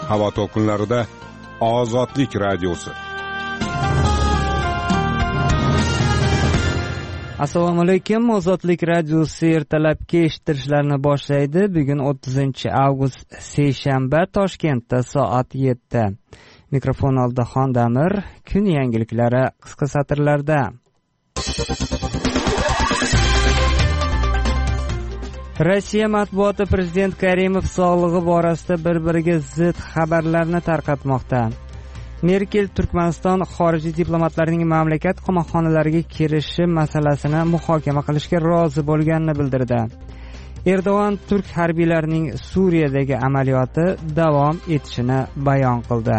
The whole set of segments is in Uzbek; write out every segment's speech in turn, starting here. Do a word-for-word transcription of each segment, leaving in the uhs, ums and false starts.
Havo to'lqinlarida Ozodlik radiosi. Assalomu alaykum. Ozodlik radiosi ertalabki eshittirishlarni boshlaydi. Bugun o'ttizinchi avgust seshanba, Toshkentda soat yetti. Mikrofon oldida Xondamir. Kun yangiliklari qisqa satrlarda. Rossiya matbuoti prezident Karimov sog'lig'i borasida bir-biriga zid xabarlarni tarqatmoqda. Merkel Turkmaniston xorijiy diplomatlarining mamlakat qamoqxonalariga kirishi masalasini muhokama qilishga rozi bo'lganini bildirdi. Erdo'g'an turk harbiylarining Suriyadagi amaliyoti davom etishini bayon qildi.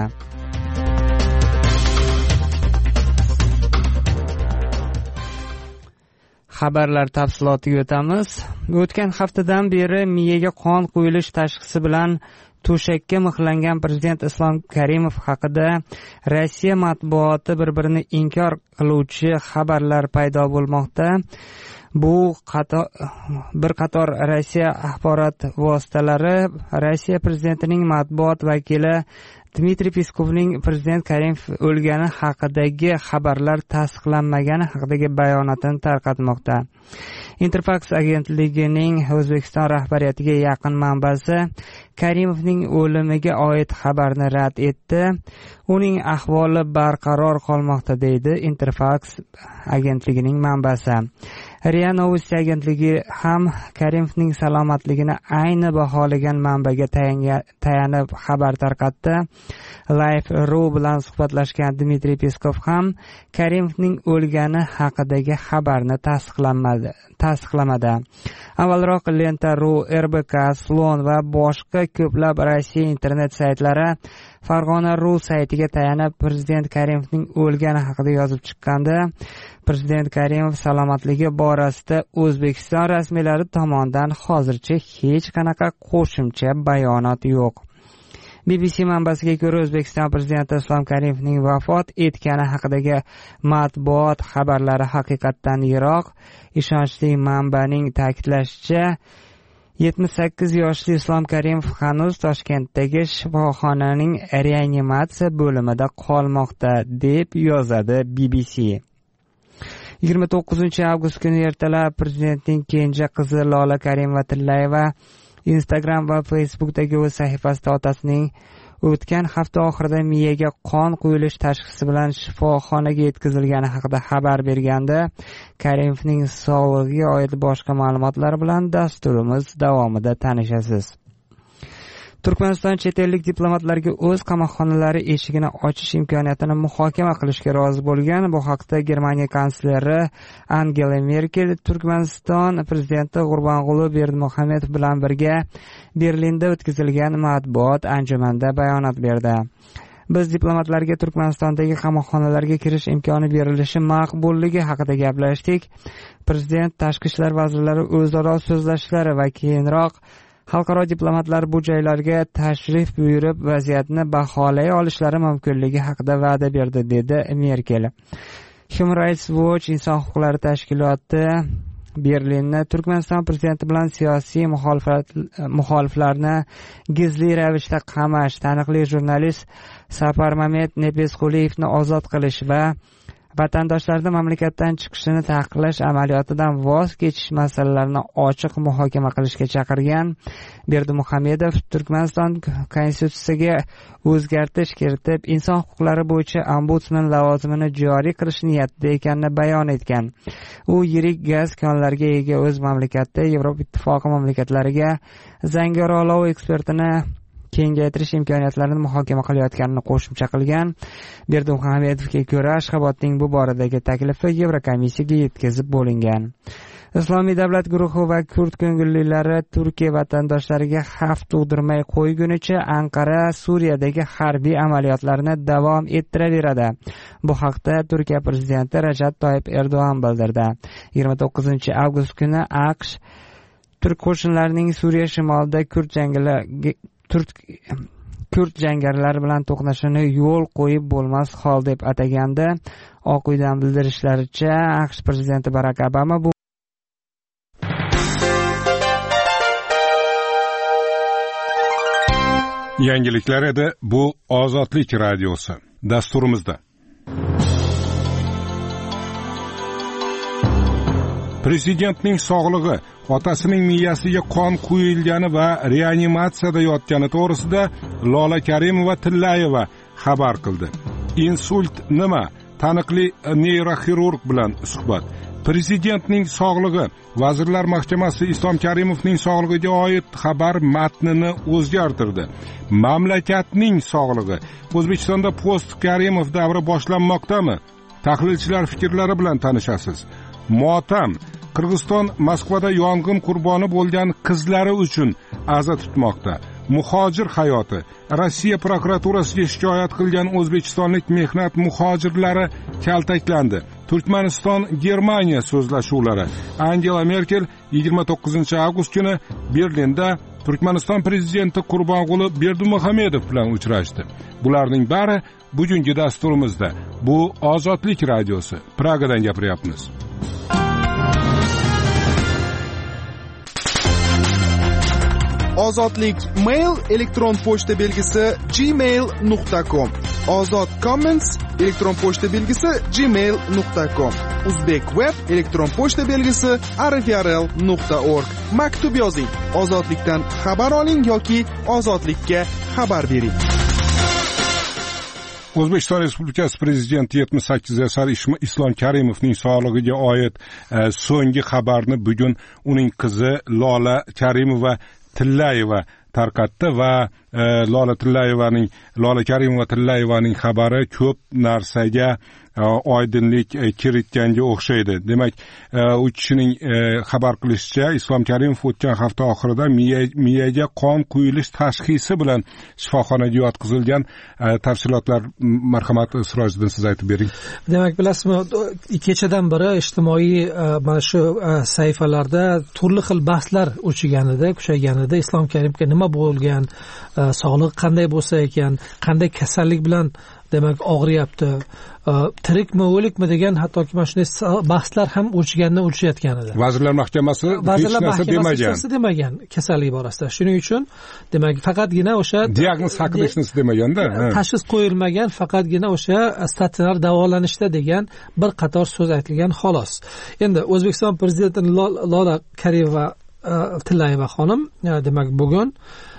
Xabarlar tafsilotiga o'tamiz. O'tgan haftadan beri miyaga qon quyilish tashxisi bilan to'shakka mixlangan prezident Islom Karimov haqida Rossiya matbuoti bir-birini inkor qiluvchi xabarlar paydo bo'lmoqda. Bu qator, bir qator Rossiya axborot vositalari Rossiya prezidentining matbuot vakili Dmitriy Peskovning prezident Karimov o'lgani haqidagi xabarlar tasdiqlanmagani haqidagi bayonotini tarqatmoqda. Interfax agentligining O'zbekiston rahbariyatiga yaqin manbasi Karimovning o'limiga oid xabarni rad etdi. Uning ahvoli barqaror qolmoqda, deydi Interfax agentligining manbasi. Ria Novosti agentligi ham Karimovning salomatligini ayni baholagan manbaga tayanib xabar tarqatdi. Life dot ru bilan suhbatlashgan Dmitriy Peskov ham Karimovning o'lgani haqidagi xabarni tasdiqlamadi. tasdiqlamadi. Avvalroq Lenta dot ru, R B K, Slon va boshqa ko'plab Rossiya internet saytlari Farg'ona dot ru saytiga tayanib prezident Karimovning o'lgani haqida yozib chiqqandi. Prezident Karimov salomatligi borasida O'zbekiston rasmiylari tomonidan hozircha hech qanaqa qo'shimcha bayonot yo'q. B B C manbasiga ko'ra, O'zbekiston prezidenti Islom Karimovning vafot etgani haqidagi matbuot xabarlari haqiqatdan yiroq. Ishonchli manbaning ta'kidlashicha, yetmish sakkiz yoshli Islom Karimov hanuz Toshkentdagi shifoxonaning reanimatsiya bo'limida qolmoqda, deb yozadi B B C. yigirma to'qqizinchi avgust kuni ertalab prezidentning kenja qizi Lola Karimova-Tillayeva Instagram va Facebookdagi o'z sahifasida otasining o'tgan hafta oxirida miyaga qon quyilish tashxisi bilan shifoxonaga yetkazilgani haqida xabar bergandi. Karimovning sog'lig'iga oid boshqa ma'lumotlar bilan dasturimiz davomida tanishasiz. Turkmaniston chet ellik diplomatlarga o'z qamoqxonalari eshigini ochish imkoniyatini muhokama qilishga rozi bo'lgan. Bu haqda Germaniya kansleri Angela Merkel Turkmaniston prezidenti G'urbanquli Berdimuhamedov bilan birga Berlinda o'tkazilgan matbuot anjumanida bayonot berdi. Biz diplomatlarga Turkmanistondagi qamoqxonalarga kirish imkoni berilishi maqbulligi haqida gaplashdik. Prezident, tashqi ishlar vazirlari o'zaro so'zlashishlari va keyinroq xalqaro diplomatlar bu joylarga tashrif buyurib vaziyatni baholay olishlari mumkinligi haqida va'da berdi, dedi Merkel. Human Rights Watch inson huquqlari tashkiloti Berlinni Turkmaniston prezidenti bilan siyosiy muxoliflarni gizli ravishda qamash, taniqli jurnalist Saparmamet Nepesquliyevni ozod qilish va vatandoshlarni mamlakatdan chiqishini taqiqlash amaliyotidan voz kechish masalalarini ochiq muhokama qilishga chaqirgan. Berdimuhamedov Turkmaniston konstitutsiyasiga o'zgartirish kiritib, inson huquqlari bo'yicha ombudsman lavozimini joriy qilish niyatida ekanini bayon etgan. U yirik gaz konlariga ega o'z mamlakatida Yevropa ittifoqi mamlakatlariga zangor olov eksportini kengaytirish imkoniyatlarini muhokama qilayotganini qo'shimcha qilgan. Berdimuhamedovga ko'ra, Ashxobodning bu boradagi taklifi Yevrokomissiyaga yetkazib bo'lingan. Islomiy davlat guruhi va kurd ko'ngillilari Turkiya vatandoshlariga xavf tug'dirmay qo'ygunicha Anqara Suriyadagi harbiy amaliyotlarni davom ettiraveradi. Bu haqda Turkiya prezidenti Rajab Toyyib Erdo'g'an bildirdi. yigirma to'qqizinchi avgust kuni AQSh turk qo'shinlarining Suriya shimolida kurd jangarilari Turk kurd jangarilar bilan to'qnashuvni yo'l qo'yib bo'lmas hol deb ataganda. Oq uydan bildirishlaricha, AQSh prezidenti Barak Obama bu Yangiliklar edi, bu Ozodlik radiosi. Dasturimizda Prezidentning sog'lig'i, otasining miyasiga qon quyilgani va reanimatsiyada yotgani to'g'risida Lola Karimova-Tillayeva xabar qildi. Insult nima? Taniqli neyroxirurg bilan suhbat. Prezidentning sog'lig'i, Vazirlar Mahkamasi Islom Karimovning sog'lig'iga oid xabar matnini o'zgartirdi. Mamlakatning sog'lig'i, O'zbekistonda post Karimov davri boshlanmoqdami? Tahlilchilar fikrlari bilan tanishasiz. Motam, Qirg'iziston Moskvada yong'in qurboni bo'lgan qizlari uchun aza tutmoqda. Muhojir hayoti, Rossiya prokuraturasiga shikoyat qilgan o'zbekistonlik mehnat muhojirlari kaltaklandi. Turkmaniston Germaniya so'zlashuvlari. Angela Merkel yigirma to'qqizinchi avgust kuni Berlinda Turkmaniston prezidenti Qurbonquli Berdimuhamedov bilan uchrashdi. Bularning bari bugungi dasturimizda. Bu Ozodlik radiosi. Pragadan gapiryapmiz. Ozodlik mail elektron pochta belgisi gmail nuqta com. Ozod comments elektron pochta belgisi gmail nuqta com. Uzbek web elektron pochta belgisi arifrl nuqta org. Maktub yozing. Ozodlikdan xabar oling yoki ozodlikka xabar bering. O'zbekiston Respublikasi Prezidenti yetmish sakkiz yashar Islom Karimovning sog'lig'iga oid e, so'nggi xabarni bugun uning qizi Lola Karimova Tillayeva tarqatdi va e, Lola Tillayevaning Lola Karimova Tillayevaning xabari ko'p narsaga e, oydinlik e, kiritganga o'xshaydi. Demak, e, u kishining e, xabar qilishicha, Islom Karimov o'tgan hafta oxirida miya, miyaga qon quyilish tashxisi bilan shifoxonaga yotqizilgan. E, tafsilotlar marhamat Sirojiddin, siz aytib bering. Demak, bilasizmi, kechadan beri ijtimoiy e, mana shu e, sahifalarda turli xil bahslar o'chiganida, kuchayganida Islom Karimovga nima bo'lgan, e, sog'lig'i qanday bo'lsa ekan, qanday kasallik bilan demak og'riyapti, e, tirikmi o'likmi degan hattoki mana shunday bahslar ham o'chgandan o'chayotgan edi. Vazirlar Mahkamasi hech narsa demagan. demagan kasallik borasida. Shuning uchun demak faqatgina o'sha diagnoz haqida hech narsa demaganda, tashxis qo'yilmagan, faqatgina o'sha statsionar davolanishda degan bir qator so'z aytilgan xolos. Endi O'zbekiston prezidenti Lola Karimova Tillayeva xonim demak bugun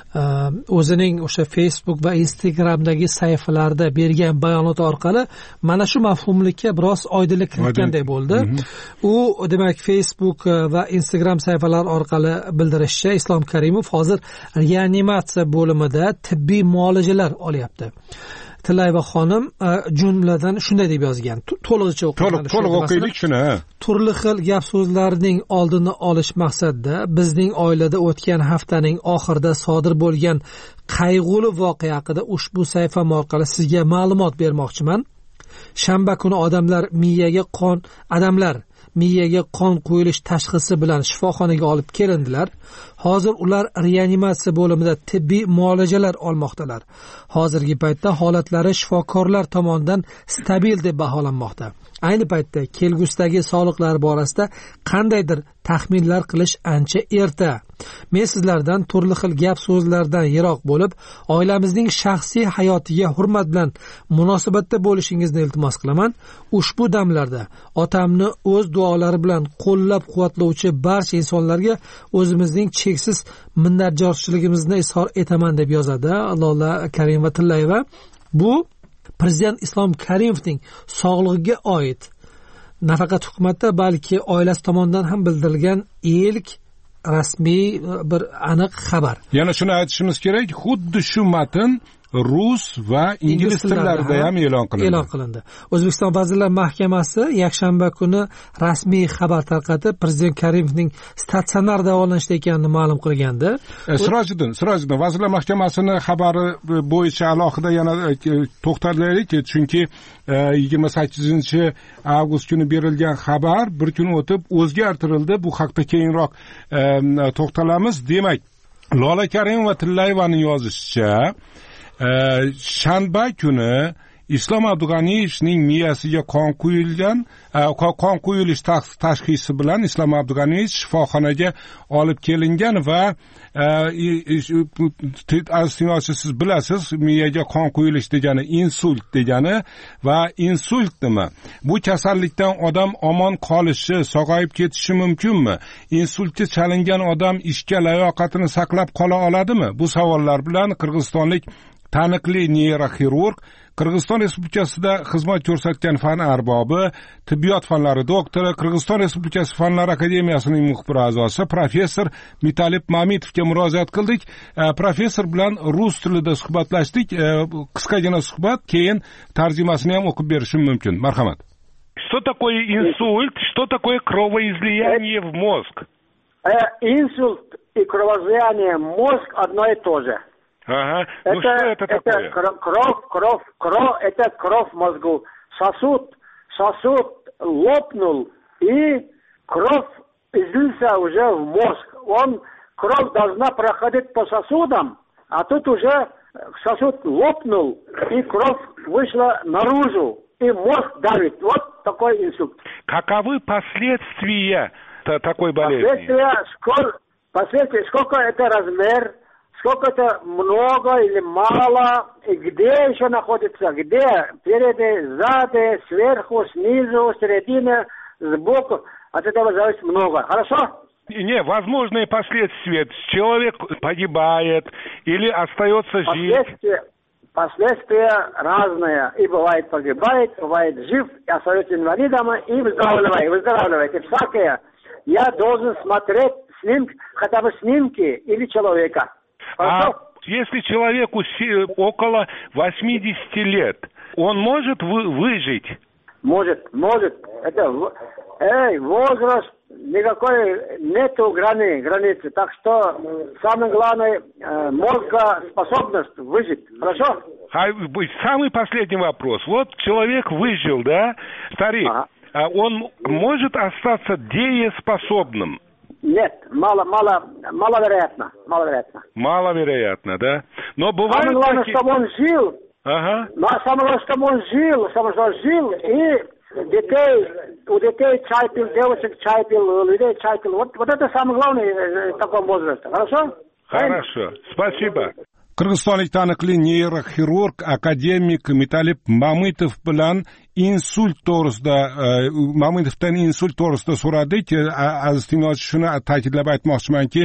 o'zining o'sha Facebook va Instagramdagi sahifalarida bergan bayonoti orqali mana shu mafhumlikka biroz oydinlik kiritganday bo'ldi. U demak Facebook va Instagram sahifalari orqali bildirishicha, Islom Karimov hozir reanimatsiya bo'limida tibbiy muolajalar olyapti. Tillayeva xonim jumladan shunday deb yozgan. To'lig'icha o'qiylik. To'liq o'qiylik shuni. Turli xil gap so'zlarning oldini olish maqsadida bizning oilada o'tgan haftaning oxirida sodir bo'lgan qayg'uli voqea haqida ushbu sahifam orqali sizga ma'lumot bermoqchiman. Shanba kuni odamlar miyaga qon odamlar miyaga qon quyilish tashxisi bilan shifoxonaga olib kelindilar. Hozir ular reanimatsiya bo'limida tibbiy muolajalar olmoqdalar. Hozirgi paytda holatlari shifokorlar tomonidan stabil deb baholanmoqda. Ayni paytda kelgusidagi sog'liqlari borasida qandaydir taxminlar qilish ancha erta. Men sizlardan turli xil gap so'zlardan yiroq bo'lib, oilamizning shaxsiy hayotiga hurmat bilan munosabatda bo'lishingizni iltimos qilaman. Ushbu damlarda otamni o'z duolari bilan qo'llab-quvvatlovchi barcha insonlarga o'zimizning cheksiz minnatdorchiligimizni izhor etaman deb yozadi Lola Karimova Tillayeva. Bu Prezident Islom Karimovning sog'lig'iga oid nafaqat hukumatda, balki oilasi tomonidan ham bildirilgan ilk rasmiy bir aniq xabar. Yana shuni aytishimiz kerak, xuddi shu matn rus va ingliz tillarida ham e'lon qilindi. E'lon qilindi. O'zbekiston Vazirlar Mahkamasi yakshanba kuni rasmiy xabar tarqatib, Prezident Karimovning statsionar davolanishda ekanini ma'lum qilgandi. Sirojiddin, Sirojiddin, Vazirlar Mahkamasining xabari bo'yicha alohida yana to'xtalaylik, chunki yigirma sakkizinchi avgust kuni berilgan xabar bir kun o'tib o'zgartirildi. Bu haqda keyinroq to'xtalamiz. Demak, Lola Karimova Tillayevaning yozishicha, shanba kuni Islom Abdug'aniyevning miyasiga qon quyilgan, qon quyilish tashxisi bilan Islom Abdug'aniyev shifoxonaga olib kelingan va aziz siz bilasiz, miyaga qon quyilish degani insult degani va insult nima? Bu kasallikdan odam omon qolishi, sog'ayib ketishi mumkinmi? Insultga chalingan odam ishga layoqatini saqlab qola oladimi? Bu savollar bilan qirg'izistonlik taniqli neyroxirurg, Qirg'iziston Respublikasida xizmat ko'rsatgan fan arbobi, tibbiyot fanlari doktori, Qirg'iziston Respublikasi Fanlar akademiyasining muxbir a'zosi professor Mitalib Mamitovga murojaat qildik. Professor bilan rus tilida suhbatlashdik. Qisqagina suhbat, keyin tarjimasini ham o'qib berishim mumkin. Marhamat. Что такое инсульт? Что такое кровоизлияние в мозг? Инсульт и кровоизлияние в мозг одно и то же. Ага. Это, ну что это, это такое? Кровь, кровь, кровь, это кровь в мозгу. Сосуд, сосуд лопнул, и кровь излился уже в мозг. Он, кровь должна проходить по сосудам, а тут уже сосуд лопнул, и кровь вышла наружу, и мозг давит. Вот такой инсульт. Каковы последствия такой болезни? Последствия, сколько, последствия, сколько это размер, сколько это много или мало, и где еще находится, где, впереди, сзади, сверху, снизу, середине, сбоку, от этого зависит много. Хорошо? Не, возможные последствия. Человек погибает или остается жить. Последствия, последствия разные. И бывает погибает, бывает жив, и остается инвалидом, и выздоравливает, выздоравливает. И всякое. Я должен смотреть снимки, хотя бы снимки или человека. А если человеку около восьмидесяти лет, он может вы, выжить? Может, может. Это эй, возраст никакой нету грани, границы. Так что самое главное э, мозгоспособность выжить. Хорошо? А самый последний вопрос. Вот человек выжил, да, старик. Ага. А он может остаться дееспособным? Нет, мало, мало, маловероятно, маловероятно. Маловероятно, да? Но бывает самое главное, такие... чтобы он жил. Ага. Но самое главное, чтобы он жил, самое главное, жил, и детей, у детей чай пил, девочек чай пил, у людей чай пил. Вот, вот это самое главное в таком возрасте. Хорошо? Хорошо, спасибо. Qirg'izistonlik taniqli neyroxirurg akademik Mitalib Mamitov bilan insult to'g'risida, Mamitovdan insult to'g'risida so'radik. Aziz tinglovchi, shuni ta'kidlab aytmoqchimanki,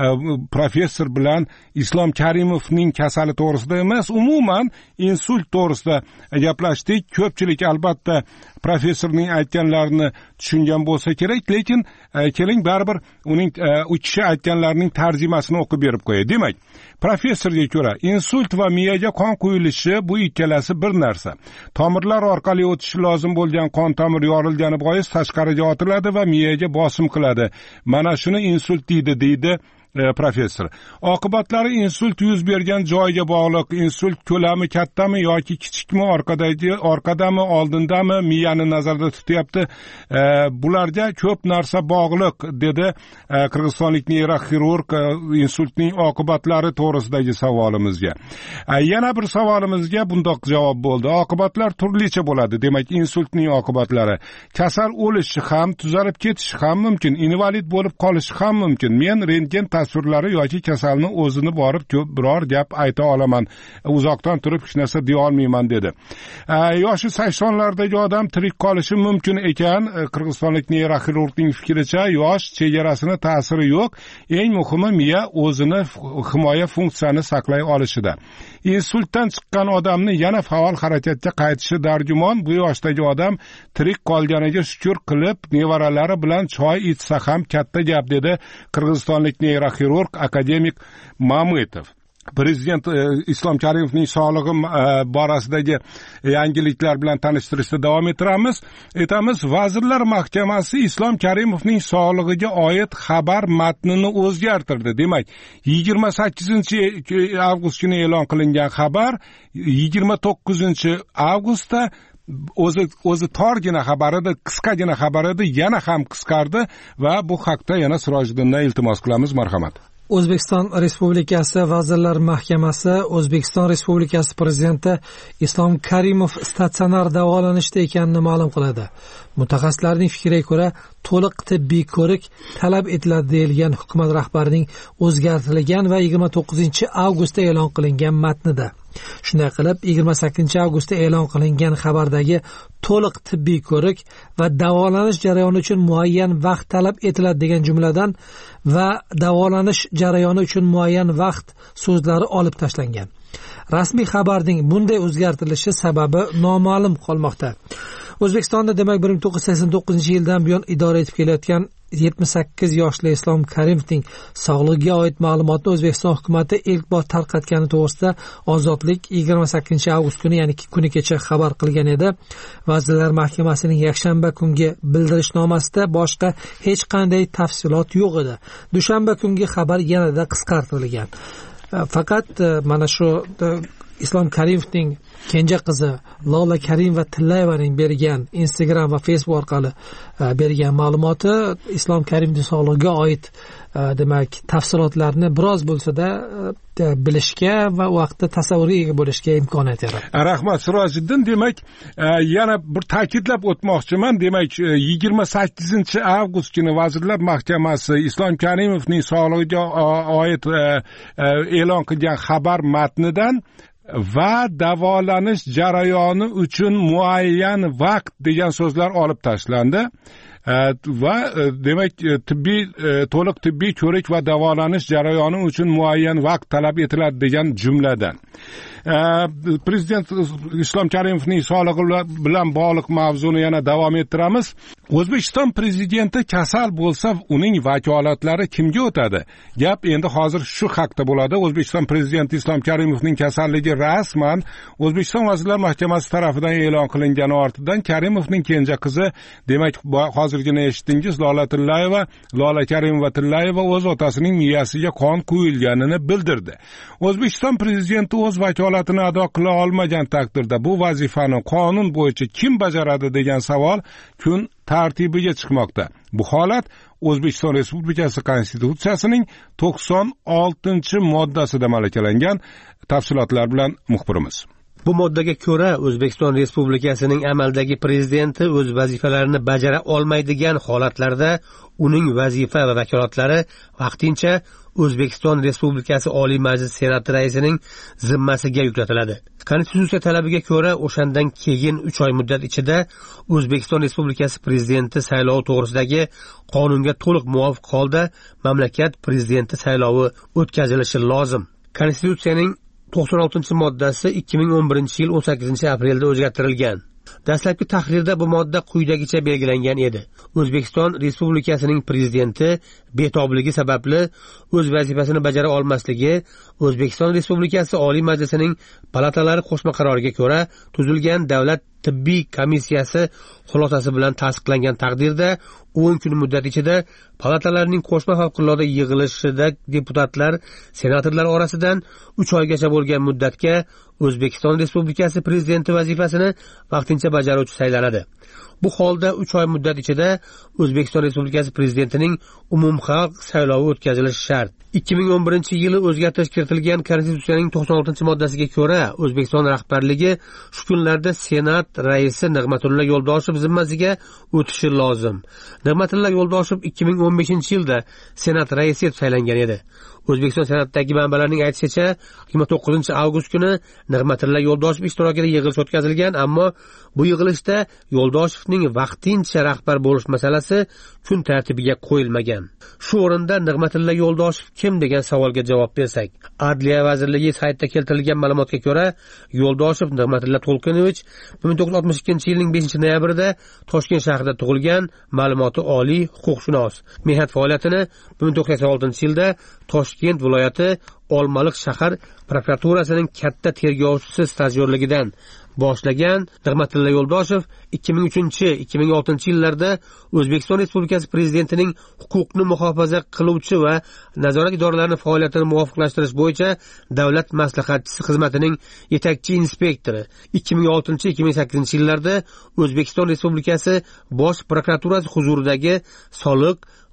professor bilan Islom Karimovning kasali to'g'risida emas, umuman insult to'g'risida gaplashdik. Ko'pchilik albatta professorning aytganlarini tushungan bo'lsa kerak, lekin keling baribir uning u kishi aytganlarining tarjimasini o'qib berib qo'yay. Demak, professorga ko'ra, insult va miyaga qon quyilishi bu ikkalasi bir narsa. Tomirlar orqali o'tishi lozim bo'lgan qon tomir yorilgani bois tashqariga otiladi va miyaga bosim qiladi. Mana shuni insult deydi, deydi professor. Oqibatlari insult yuz bergan joyga bog'liq. Insult ko'lami kattami yoki kichikmi, orqadagi, orqadami, oldindami, miyani nazarda tutyapti. E, bularga ko'p narsa bog'liq, dedi e, qirg'izistonlik neyroxirurg insultning oqibatlari to'g'risidagi savolimizga. E, yana bir savolimizga bundoq javob bo'ldi. Oqibatlar turlicha bo'ladi. Demak, insultning oqibatlari kasal o'lishi ham, tuzalib ketishi ham mumkin, invalid bo'lib qolishi ham mumkin. Men rentgen tasvirlari yoki kasalni o'zini borib ko'p biror gap ayta olaman, uzoqdan turib hech narsa deya olmayman, dedi. Yoshi saksonlardagi odam tirik qolishi mumkin ekan. Qirg'izistonlik neyroxirurgning fikricha, yosh chegarasini ta'siri yo'q. Eng muhimi miya o'zini himoya funksiyasini saqlay olishida. Insultdan chiqqan odamni yana faol harakatga qaytishi dargumon. Bu yoshdagi odam tirik qolganiga shukr qilib, nevaralari bilan choy ichsa ham katta gap, dedi qirg'izistonlik neyroxirurg akademik Mamitov. Prezident e, Islom Karimovning sog'lig'i e, borasidagi yangiliklar bilan tanishtirishda davom etamiz. Etamiz, Vazirlar Mahkamasi Islom Karimovning sog'lig'iga oid xabar matnini o'zgartirdi. Demak, yigirma sakkizinchi avgust kuni e'lon qilingan xabar yigirma to'qqizinchi avgustda o'zi o'zi torgina xabar edi, qisqagina xabar edi, yana ham qisqardi va bu haqda yana Sirojiddindan iltimos qilamiz. Marhamat. O'zbekiston Respublikasi Vazirlar Mahkamasi O'zbekiston Respublikasi Prezidenti Islom Karimov statsionar davolanishda ekanini ma'lum qiladi. Mutaxassislarning fikriga ko'ra, to'liq tibbiy ko'rik talab etiladi deyilgan hukumat rahbarining o'zgartirilgan va yigirma to'qqizinchi avgustda e'lon qilingan matnida. Shunday qilib, yigirma sakkizinchi avgustda e'lon qilingan xabardagi to'liq tibbiy ko'rik va davolanish jarayoni uchun muayyan vaqt talab etiladi degan jumladan va davolanish jarayoni uchun muayyan vaqt so'zlari olib tashlangan. Rasmiy xabarning bunday o'zgartirilishi sababi noma'lum qolmoqda. O'zbekistonda demak bir ming to'qqiz yuz sakson to'qqizinchi yildan buyon idora etib kelayotgan yetmish sakkiz yoshli Islom Karimovning sog'lig'iga oid ma'lumotni O'zbekiston hukumatı ilk bor tarqatgani to'g'risida Ozodlik yigirma sakkizinchi avgust kuni, ya'ni kuni kecha xabar qilgan edi. Vazirlar Mahkamasining yakshanba kungi bildirishnomasida boshqa hech qanday tafsilot yo'q edi. Dushanba kungi xabar yanada qisqartirilgan. Faqat mana shu Islom Karimovning kenja qizi Lola Karimova Tillayevaning bergan Instagram va Facebook orqali bergan ma'lumoti Islom Karimovning sog'lig'iga oid demak tafsilotlarni biroz bo'lsa-da bilishga va vaqtda tasavvurga ega bo'lishga imkoniyat yaratdi. Rahmat Sirojiddin, demak yana bir ta'kidlab o'tmoqchiman. Demak yigirma sakkizinchi avgust kuni Vazirlar Mahkamasi Islom Karimovning sog'lig'iga oid e'lon qilgan xabar matnidan va davolanish jarayoni uchun muayyan vaqt degan so'zlar olib tashlandi. Va demak tibbiy to'liq tibbiy ko'rik va davolanish jarayoni uchun muayyan vaqt talab etiladi degan jumladan Prezident Islom Karimovning sog'lig'i bilan bog'liq mavzuni yana davom ettiramiz. O'zbekiston prezidenti kasal bo'lsa, uning vakolatlari kimga o'tadi? Gap endi hozir shu haqda bo'ladi. O'zbekiston prezidenti Islom Karimovning kasalligi rasman O'zbekiston Vazirlar Mahkamasi tomonidan e'lon qilingani ortidan Karimovning kenja qizi, demak hozirgina eshitdingiz, Lola Tillayeva, Lola Karimova Tillayeva o'z otasining miyasiga qon quyilganini bildirdi. O'zbekiston prezidenti o'z vakolatini ado qila olmagan taqdirda bu vazifani qonun bo'yicha kim bajaradi degan savol kun tartibiga chiqmoqda. Bu holat O'zbekiston Respublikasi Konstitutsiyasining to'qson oltinchi moddasida malakalangan. Tafsilotlar bilan muxbirimiz. Bu moddaga ko'ra O'zbekiston Respublikasining amaldagi prezidenti o'z vazifalarini bajara olmaydigan holatlarda uning vazifa va vakolatlari vaqtincha O'zbekiston Respublikasi Oliy Majlis Senati raisining zimmasiga yuklatiladi. Konstitutsiya talabiga ko'ra o'shandan keyin uch oy muddat ichida O'zbekiston Respublikasi prezidenti saylovi to'g'risidagi qonunga to'liq muvofiq holda mamlakat prezidenti saylovi o'tkazilishi lozim. Konstitutsiyaning to'qson oltinchi moddasi ikki ming o'n birinchi yil o'n sakkizinchi aprelda o'zgartirilgan. Dastlabki tahrirda bu modda quyidagicha belgilangan edi. O'zbekiston Respublikasining prezidenti betobligi sababli o'z vazifasini bajara olmasligi O'zbekiston Respublikasi Oliy Majlisining palatalari qo'shma qaroriga ko'ra tuzilgan davlat tibbiy komissiyasi xulosasi bilan tasdiqlangan taqdirda o'n kun muddat ichida palatalarning qo'shma favqulodda yig'ilishida deputatlar, senatorlar orasidan uch oygacha bo'lgan muddatga O'zbekiston Respublikasi prezidenti vazifasini vaqtincha bajaruvchi saylanadi. Bu holda uch oy muddat ichida O'zbekiston Respublikasi prezidentining umumxalq saylovi o'tkazilishi shart. ikki ming o'n birinchi yili o'zgartirish kiritilgan Konstitutsiyaning to'qson oltinchi moddasiga ko'ra O'zbekiston rahbarligi shu kunlarda Senat raisi Nig'matilla Yo'ldoshev zimmasiga o'tishi lozim. Nig'matilla Yo'ldoshev ikki ming o'n beshinchi yilda Senat raisi etib saylangan edi. O'zbekiston Senatidagi manbalarning aytishicha, yigirma to'qqizinchi avgust kuni Nig'matilla Yo'ldoshev ishtirokida yig'ilish o'tkazilgan, ammo bu yig'ilishda Yo'ldoshevning vaqtincha rahbar bo'lish masalasi kun tartibiga qo'yilmagan. Shu o'rinda Nig'matilla Yo'ldoshev kim degan savolga javob bersak, Adliya vazirligi saytida keltirilgan ma'lumotga ko'ra, Yo'ldoshev Nig'matilla To'lqinovich bir ming to'qqiz yuz oltmish ikkinchi yilning beshinchi noyabrida Toshkent shahrida tug'ilgan, ma'lumoti oliy, huquqshunos. Mehnat faoliyatini bir ming to'qqiz yuz sakson oltinchi yilda Toshkent viloyati Olmaliq shahar prokuraturasining katta tergovchisi stajyorligidan boshlagan. Nig'matilla Yo'ldoshev ikki ming uchinchi ikki ming oltinchi yillarda O'zbekiston Respublikasi prezidentining huquqni muhofaza qiluvchi va nazorat idoralarining faoliyatini muvofiqlashtirish bo'yicha davlat maslahatchisi xizmatining yetakchi inspektori. ikki ming oltinchi ikki ming sakkizinchi yillarda O'zbekiston Respublikasi Bosh prokuraturasi huzuridagi soliq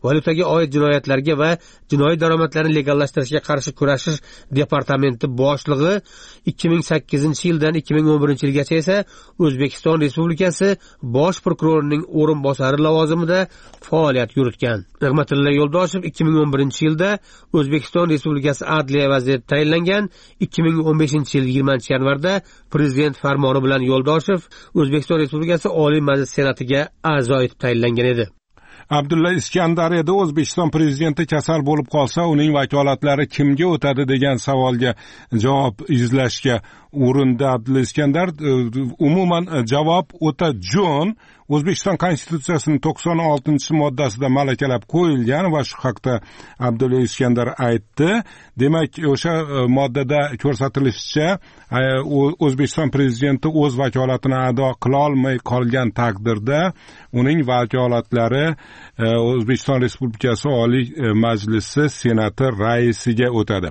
valyutaga oid jinoyatlarga va jinoiy daromadlarni legallashtirishga qarshi kurashish departamenti boshlig'i, ikki ming sakkizinchi yildan ikki ming o'n birinchi yilgacha esa O'zbekiston Respublikasi bosh prokurorining o'rinbosari lavozimida faoliyat yuritgan. Nig'matilla Yo'ldoshev ikki ming o'n birinchi yilda O'zbekiston Respublikasi Adliya vaziri tayinlangan. ikki ming o'n beshinchi yil yigirmanchi yanvarda prezident farmoni bilan Yo'ldoshev O'zbekiston Respublikasi Oliy Majlis Senatiga a'zo etib tayinlangan edi. Abdulla Iskandariyada O'zbekiston prezidenti kasal bo'lib qolsa, uning vakolatlari kimga o'tadi degan savolga javob izlashga urindi Abdulla Iskandar. Umuman javob o'ta jo'n. O'zbekiston Konstitutsiyasining to'qson oltinchi moddasida malakalab qo'yilgan va shu haqda Abdulla Iskandar aytdi. Demak, o'sha moddada ko'rsatilishicha, O'zbekiston prezidenti o'z vakolatini ado qila olmay qolgan taqdirda uning vakolatlari O'zbekiston Respublikasi Oliy Majlisi Senati raisiga o'tadi.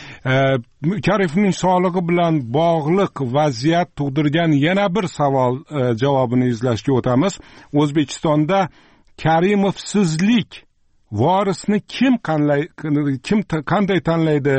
Karimovning sog'lig'i bilan bog'liq vaziyat tug'dirgan yana bir savol javobini izlashga o'tamiz. O'zbekistonda Karimovsizlik vorisni kim qanday kim qanday tanlaydi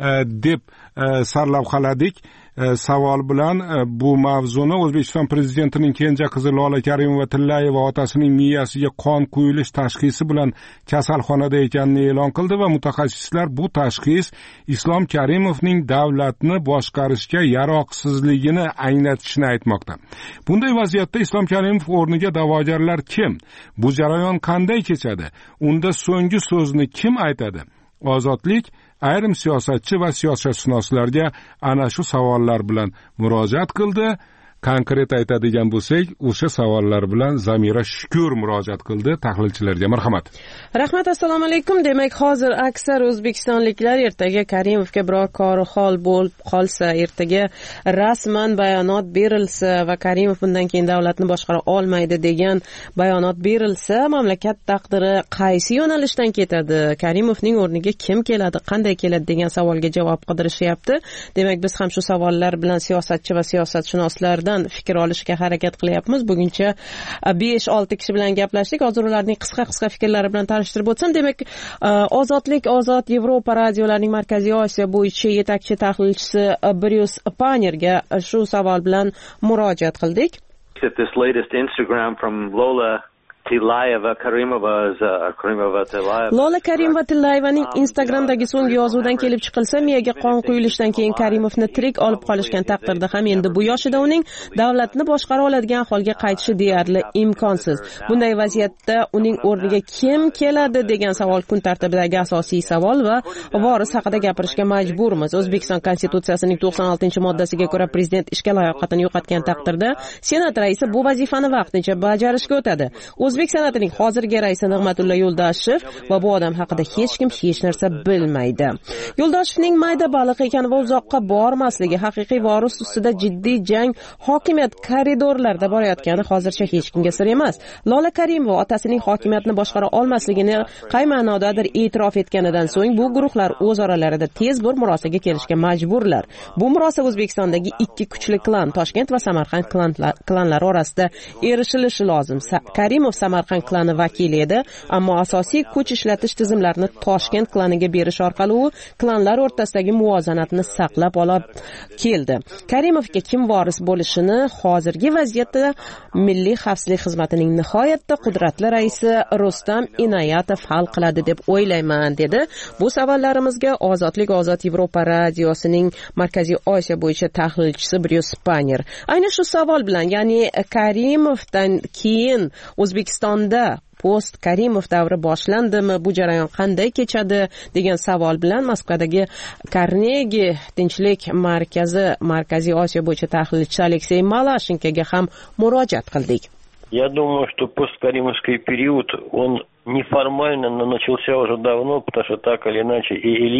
deb sarlavhaladik. Savol bilan bu mavzuni O'zbekiston prezidentining kenja qizi Lola Karimova-Tillayeva otasining miyasiga qon quyilish tashxisi bilan kasalxonada ekanini e'lon qildi va mutaxassislar bu tashxis Islom Karimovning davlatni boshqarishga yaroqsizligini anglatishini aytmoqda. Bunday vaziyatda Islom Karimov o'rniga da'vogarlar kim? Bu jarayon qanday kechadi? Unda so'nggi so'zni kim aytadi? Ozodlik ayrim siyosatchi va siyosatshunoslarga ana shu savollar bilan murojaat qildi. Konkret aytadigan bo'lsak, o'sha savollar bilan Zamira Shukur murojaat qildi. Tahlilchilarga marhamat. Rahmat, assalomu alaykum. Demak, hozir aksar o'zbekistonliklar ertaga Karimovga biror kori hol bo'lib qolsa, ertaga rasman bayonot berilsa va Karimov bundan keyin davlatni boshqara olmaydi degan bayonot berilsa, mamlakat taqdiri qaysi yo'nalishdan ketadi? Karimovning o'rniga kim keladi, qanday keladi degan savolga javob qidirishyapti. Demak, biz ham shu savollar bilan siyosatchi va siyosatshunoslardan fikr olishga harakat qilyapmiz. Buguncha besh olti kishi bilan gaplashdik. Hozir ularning qisqa-qisqa fikrlari bilan tanishtirib o'tsam, demak, Ozodlik, Ozod Yevropa radiolarining Markaziy Osiyo bo'yicha yetakchi tahlilchisi Bryus Panerga shu savol bilan murojaat qildik. This latest Instagram from Lola Tillayeva Karimova is uh, Karimova Tillayeva. Lola Karimova-Tillayevaning Instagramdagi so'nggi yozuvdan kelib chiqilsa, miyaga qon quyilishidan keyin Karimovni tirik olib qolishgan taqdirda ham endi bu yoshida uning davlatni boshqara oladigan holga qaytishi deyarli imkonsiz. Bunday vaziyatda uning o'rniga kim keladi degan savol kun tartibidagi asosiy savol va voris haqida gapirishga majburmiz. O'zbekiston Konstitutsiyasining to'qson oltinchi moddasiga ko'ra prezident ishga layoqatini yo'qotgan taqdirda Senat raisi bu vazifani vaqtincha bajarishga o'tadi. O'zbek Senatining hozirgi raisi Nig'matilla Yo'ldoshev va bu odam haqida hech kim hech narsa bilmaydi. Yo'ldoshevning mayda baliq ekan va uzoqqa bormasligi, haqiqiy voris ustida jiddiy jang, hokimiyat koridorlarida borayotgani hozircha hech kimga sir emas. Lola Karimova otasining hokimiyatni boshqara olmasligini qay ma'nodadir e'tirof etganidan so'ng bu guruhlar o'z oralarida tez bir murosaga kelishga majburlar. Bu murosa O'zbekistondagi ikki kuchli klan, Toshkent va Samarqand klanlari orasida erishilishi lozim. Karimov Samarqand klani vakili edi, ammo asosiy kuch ishlatish tizimlarini Toshkent klaniga berish orqali u klanlar o'rtasidagi muvozanatni saqlab olib keldi. Karimovga kim voris bo'lishini hozirgi vaziyatda Milliy xavfsizlik xizmatining nihoyatda qudratli raisi Rustam Inoyatov hal qiladi deb o'ylayman, dedi. Bu savollarimizga Ozodlik, Ozod Yevropa radiosining Markaziy Osiyo bo'yicha tahlilchisi Bryus Paner ayni shu savol bilan, ya'ni Karimovdan keyin O'zbekistonda post Karimov davri boshlandimi, bu jarayon qanday kechadi degan savol bilan Moskvadagi Carnegie Tinchlik markazi Markaziy Osiyo bo'yicha tahlilchisi Aleksey Malashenkoga ham murojaat qildik. Я думаю, что посткаримовский период, он неформально, но начался уже давно, потому что так или иначе и элита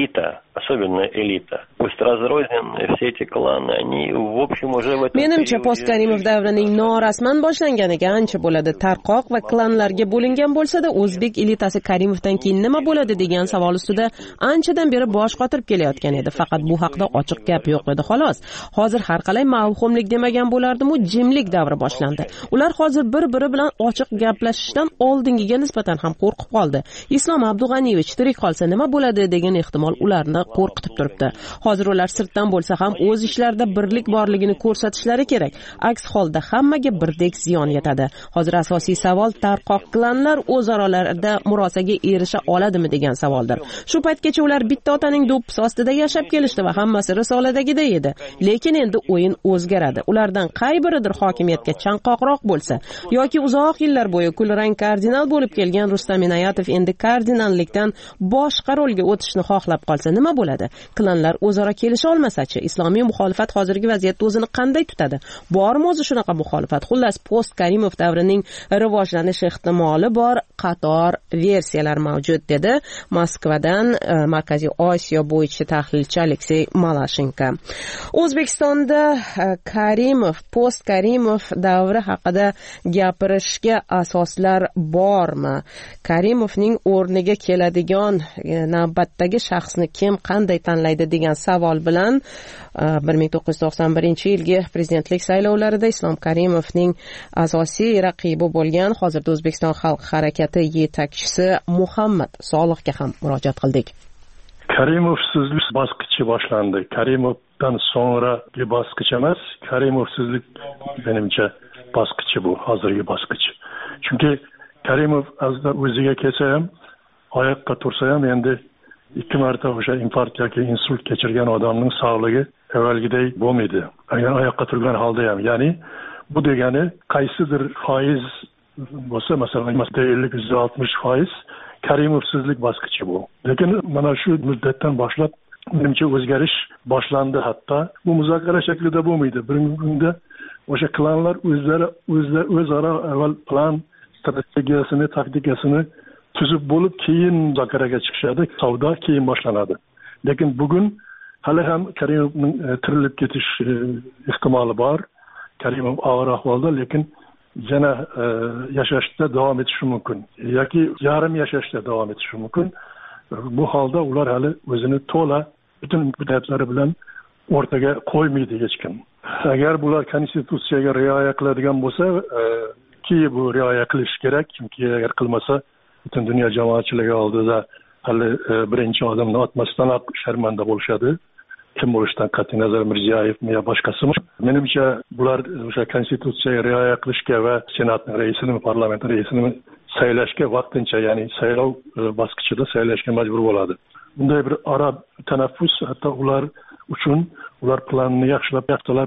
особенно элита. Пусть разрозненные, все эти кланы, они в общем уже в этом... Menimcha post Karimov davrining norasman boshlanganiga ancha bo'ladi. Tarqoq va klanlarga bo'lingan bo'lsa-da, o'zbek elitasi Karimovdan keyin nima bo'ladi degan savol ustida anchadan beri bosh qotirib kelayotgan edi. Faqat bu haqda ochiq gap yo'q edi xolos. Hozir har qalay mavhumlik demagan bo'lardim-u, jimlik davri boshlandi. Ular hozir bir-biri bilan ochiq gaplashishdan oldingiga nisbatan ham qo'rqib qoldi. Islom Abdug'aniyevich tirik qolsa nima bo'ladi degan ehtimol ularni qo'rqitib turibdi. Hozir ular sirtdan bo'lsa ham o'z ishlarida birlik borligini ko'rsatishlari kerak. Aks holda hammaga birdek ziyon yetadi. Hozir asosiy savol tarqoq klanlar o'zaro-larida murosaga erisha oladimi degan savoldir. Shu paytgacha ular bitta otaning do'ppisi ostida yashab kelishdi va hammasi risoladagidek edi. Lekin endi o'yin o'zgaradi. Ulardan qay biridir hokimiyatga chanqoqroq bo'lsa yoki uzoq yillar bo'yi kulrang kardinal bo'lib kelgan Rustam Inoyatov endi kardinallikdan boshqa rolga o'tishni xohlab qolsa nima bo'ladi? Klanlar o'zaro kelisha olmasa-chi, islomiy muxolifat hozirgi vaziyatda o'zini qanday tutadi? Bormi o'zi shunaqa muxolifat? Xullas, post Karimov davrining rivojlanish ehtimoli bor qator versiyalar mavjud, dedi Moskvadan Markaziy Osiyo bo'yicha tahlilchi Aleksey Malashenko. O'zbekistonda Karimov, post Karimov davri haqida gapirishga asoslar bormi? Karimovning o'rniga keladigan navbatdagi shaxsni kim qanday tanlaydi degan savol bilan bir ming to'qqiz yuz to'qson birinchi yilgi prezidentlik saylovlarida Islom Karimovning asosiy raqibi bo'lgan hozirda O'zbekiston xalq harakati yetakchisi Muhammad Solihga ham murojaat qildik. Karimovsizlik bosqichi boshlandi. Karimovdan so'ngragi bosqich emas, Karimovsizlik menimcha bosqichi bu, hozirgi bosqich. Chunki Karimov azda o'ziga kelsa ham, oyoqqa tursa ham endi ikki marta o'sha infarkt yoki insult kechirgan odamning sog'ligi avvalgiday bo'lmaydi. Agar oyoqqa turgan holda ham, ya'ni bu degani qaysidir foiz bo'lsa, masalan, ellik yuz oltmish foiz Karimovsizlik bosqichi bu. Lekin mana shu muddatdan boshlab menimcha o'zgarish boshlandi. Hatto bu muzokara shaklida bo'lmaydi. Bugungi kunda o'sha klanlar o'zlari o'zlari o'zaro avval plan strategiyasini, taktikasini tuzib bo'lib keyin muzokaraga chiqishadi, savdo keyin boshlanadi. Lekin bugun hali ham Karimovning tirilib ketish ehtimoli bor. Karimov og'ir ahvolda, lekin yana yashashda davom etishi mumkin yoki yarim yashashda davom etishi mumkin. Bu holda ular hali o'zini to'la butun imkoniyatlari bilan o'rtaga qo'ymaydi hech kim. Agar bular konstitutsiyaga rioya qiladigan bo'lsa, ki bu rioya qilish kerak, chunki agar qilmasa butun dunyo jamoatchiligi oldida hali birinchi odamni otmasdan sharmanda bo'lishadi. Kim bo'lishidan qat'iy nazar Mirziyoyevmi yo boshqasimi? Menimcha bular o'sha konstitutsiyaga rioya qilishga va senatning raisini, parlament raisini saylashga vaqtincha, ya'ni saylov bosqichida saylashga majbur bo'ladi. Bunday bir arab tanaffus hatto ular uchun, ular planini yaxshilab yaxtalab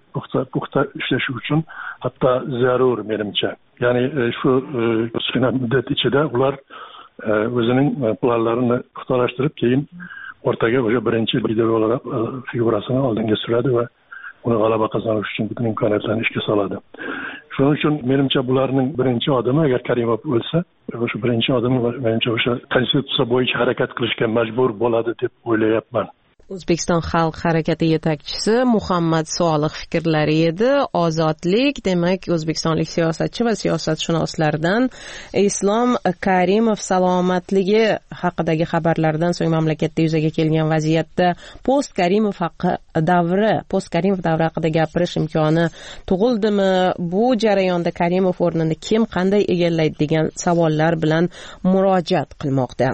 puxta ishlashi uchun hatto zarur menimcha. Ya'ni shu kichkina muddat ichida ular o'zining planlarini puxtalashtirib keyin o'rtaga o'sha birinchi figurasini oldinga suradi va uni g'alaba qozonish uchun butun imkoniyatlarni ishga soladi. Shuning uchun menimcha bularning birinchi odami agar Karimov o'lsa, o'sha birinchi odami menimcha o'sha konstitutsiya bo'yicha harakat qilishga majbur bo'ladi deb o'ylayapman. O'zbekiston xalq harakati yetakchisi Muhammad Solih fikrlari edi. Ozodlik, demak, o'zbekistonlik siyosatchi va siyosatshunoslardan Islom Karimov salomatligi haqidagi xabarlardan so'ng mamlakatda yuzaga kelgan vaziyatda post Karimov haqi davri, post Karimov davri haqida gapirish imkoni tug'ildimi? Bu jarayonda Karimov o'rnini kim qanday egallaydi degan savollar bilan murojaat qilmoqda.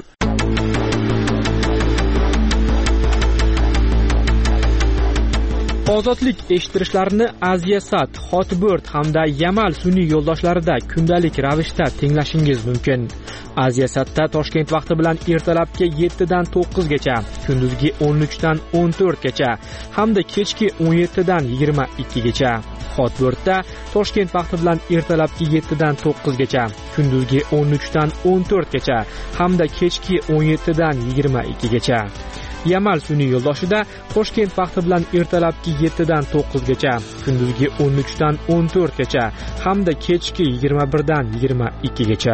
Ozodlik eshittirishlarini Aziyasat, Hotbird hamda Yamal sun'iy yo'ldoshlarida kundalik ravishda tinglashingiz mumkin. Aziyasatda Toshkent vaqti bilan ertalabki yettidan to'qqizgacha, kunduzgi o'n uchdan o'n to'rtgacha hamda kechki o'n yettidan yigirma ikkigacha. Hotbirdda Toshkent vaqti bilan ertalabki yettidan to'qqizgacha, kunduzgi o'n uchdan o'n to'rtgacha hamda kechki o'n yettidan yigirma ikkigacha. Yamal sun'iy yo'ldoshida Toshkent vaqti bilan ertalabki yettidan to'qqizgacha, kunduzgi o'n uchdan o'n to'rtgacha hamda kechki yigirma birdan yigirma ikkigacha.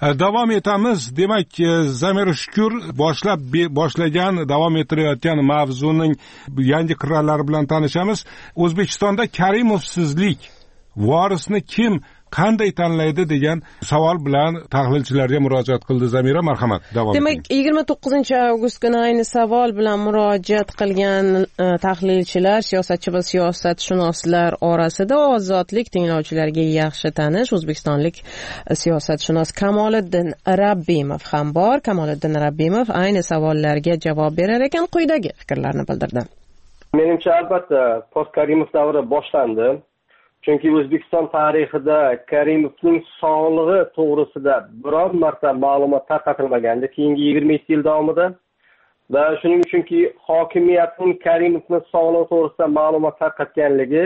davom etamiz. Demak, Zamira Shukur boshlab boshlagan, davom ettirayotgan mavzuning yangi qirralari bilan tanishamiz. O'zbekistonda Karimovsizlik vorisni kim qanday tanlaydi degan savol bilan tahlilchilarga murojaat qildi. Zamira, marhamat, davom eting. Demak, yigirma to'qqizinchi avgust kuni ayni savol bilan murojaat qilgan tahlilchilar, siyosatchi va siyosatshunoslar orasida ozodlik tinglovchilariga yaxshi tanish o'zbekistonlik siyosatshunos Kamoliddin Rabbimov ham bor. Kamoliddin Rabbimov ayni savollarga javob berar ekan, quyidagi fikrlarni bildirdi. Menimcha, albatta, post Karimov davri boshlandi. Chunki O'zbekiston tarixida Karimovning sog'lig'i to'g'risida biror marta ma'lumot tarqatilmagandi keyingi yigirma ikki yil davomida. Va shuning uchunki hokimiyatning Karimovning sog'lig'i to'g'risida ma'lumot tarqatganligi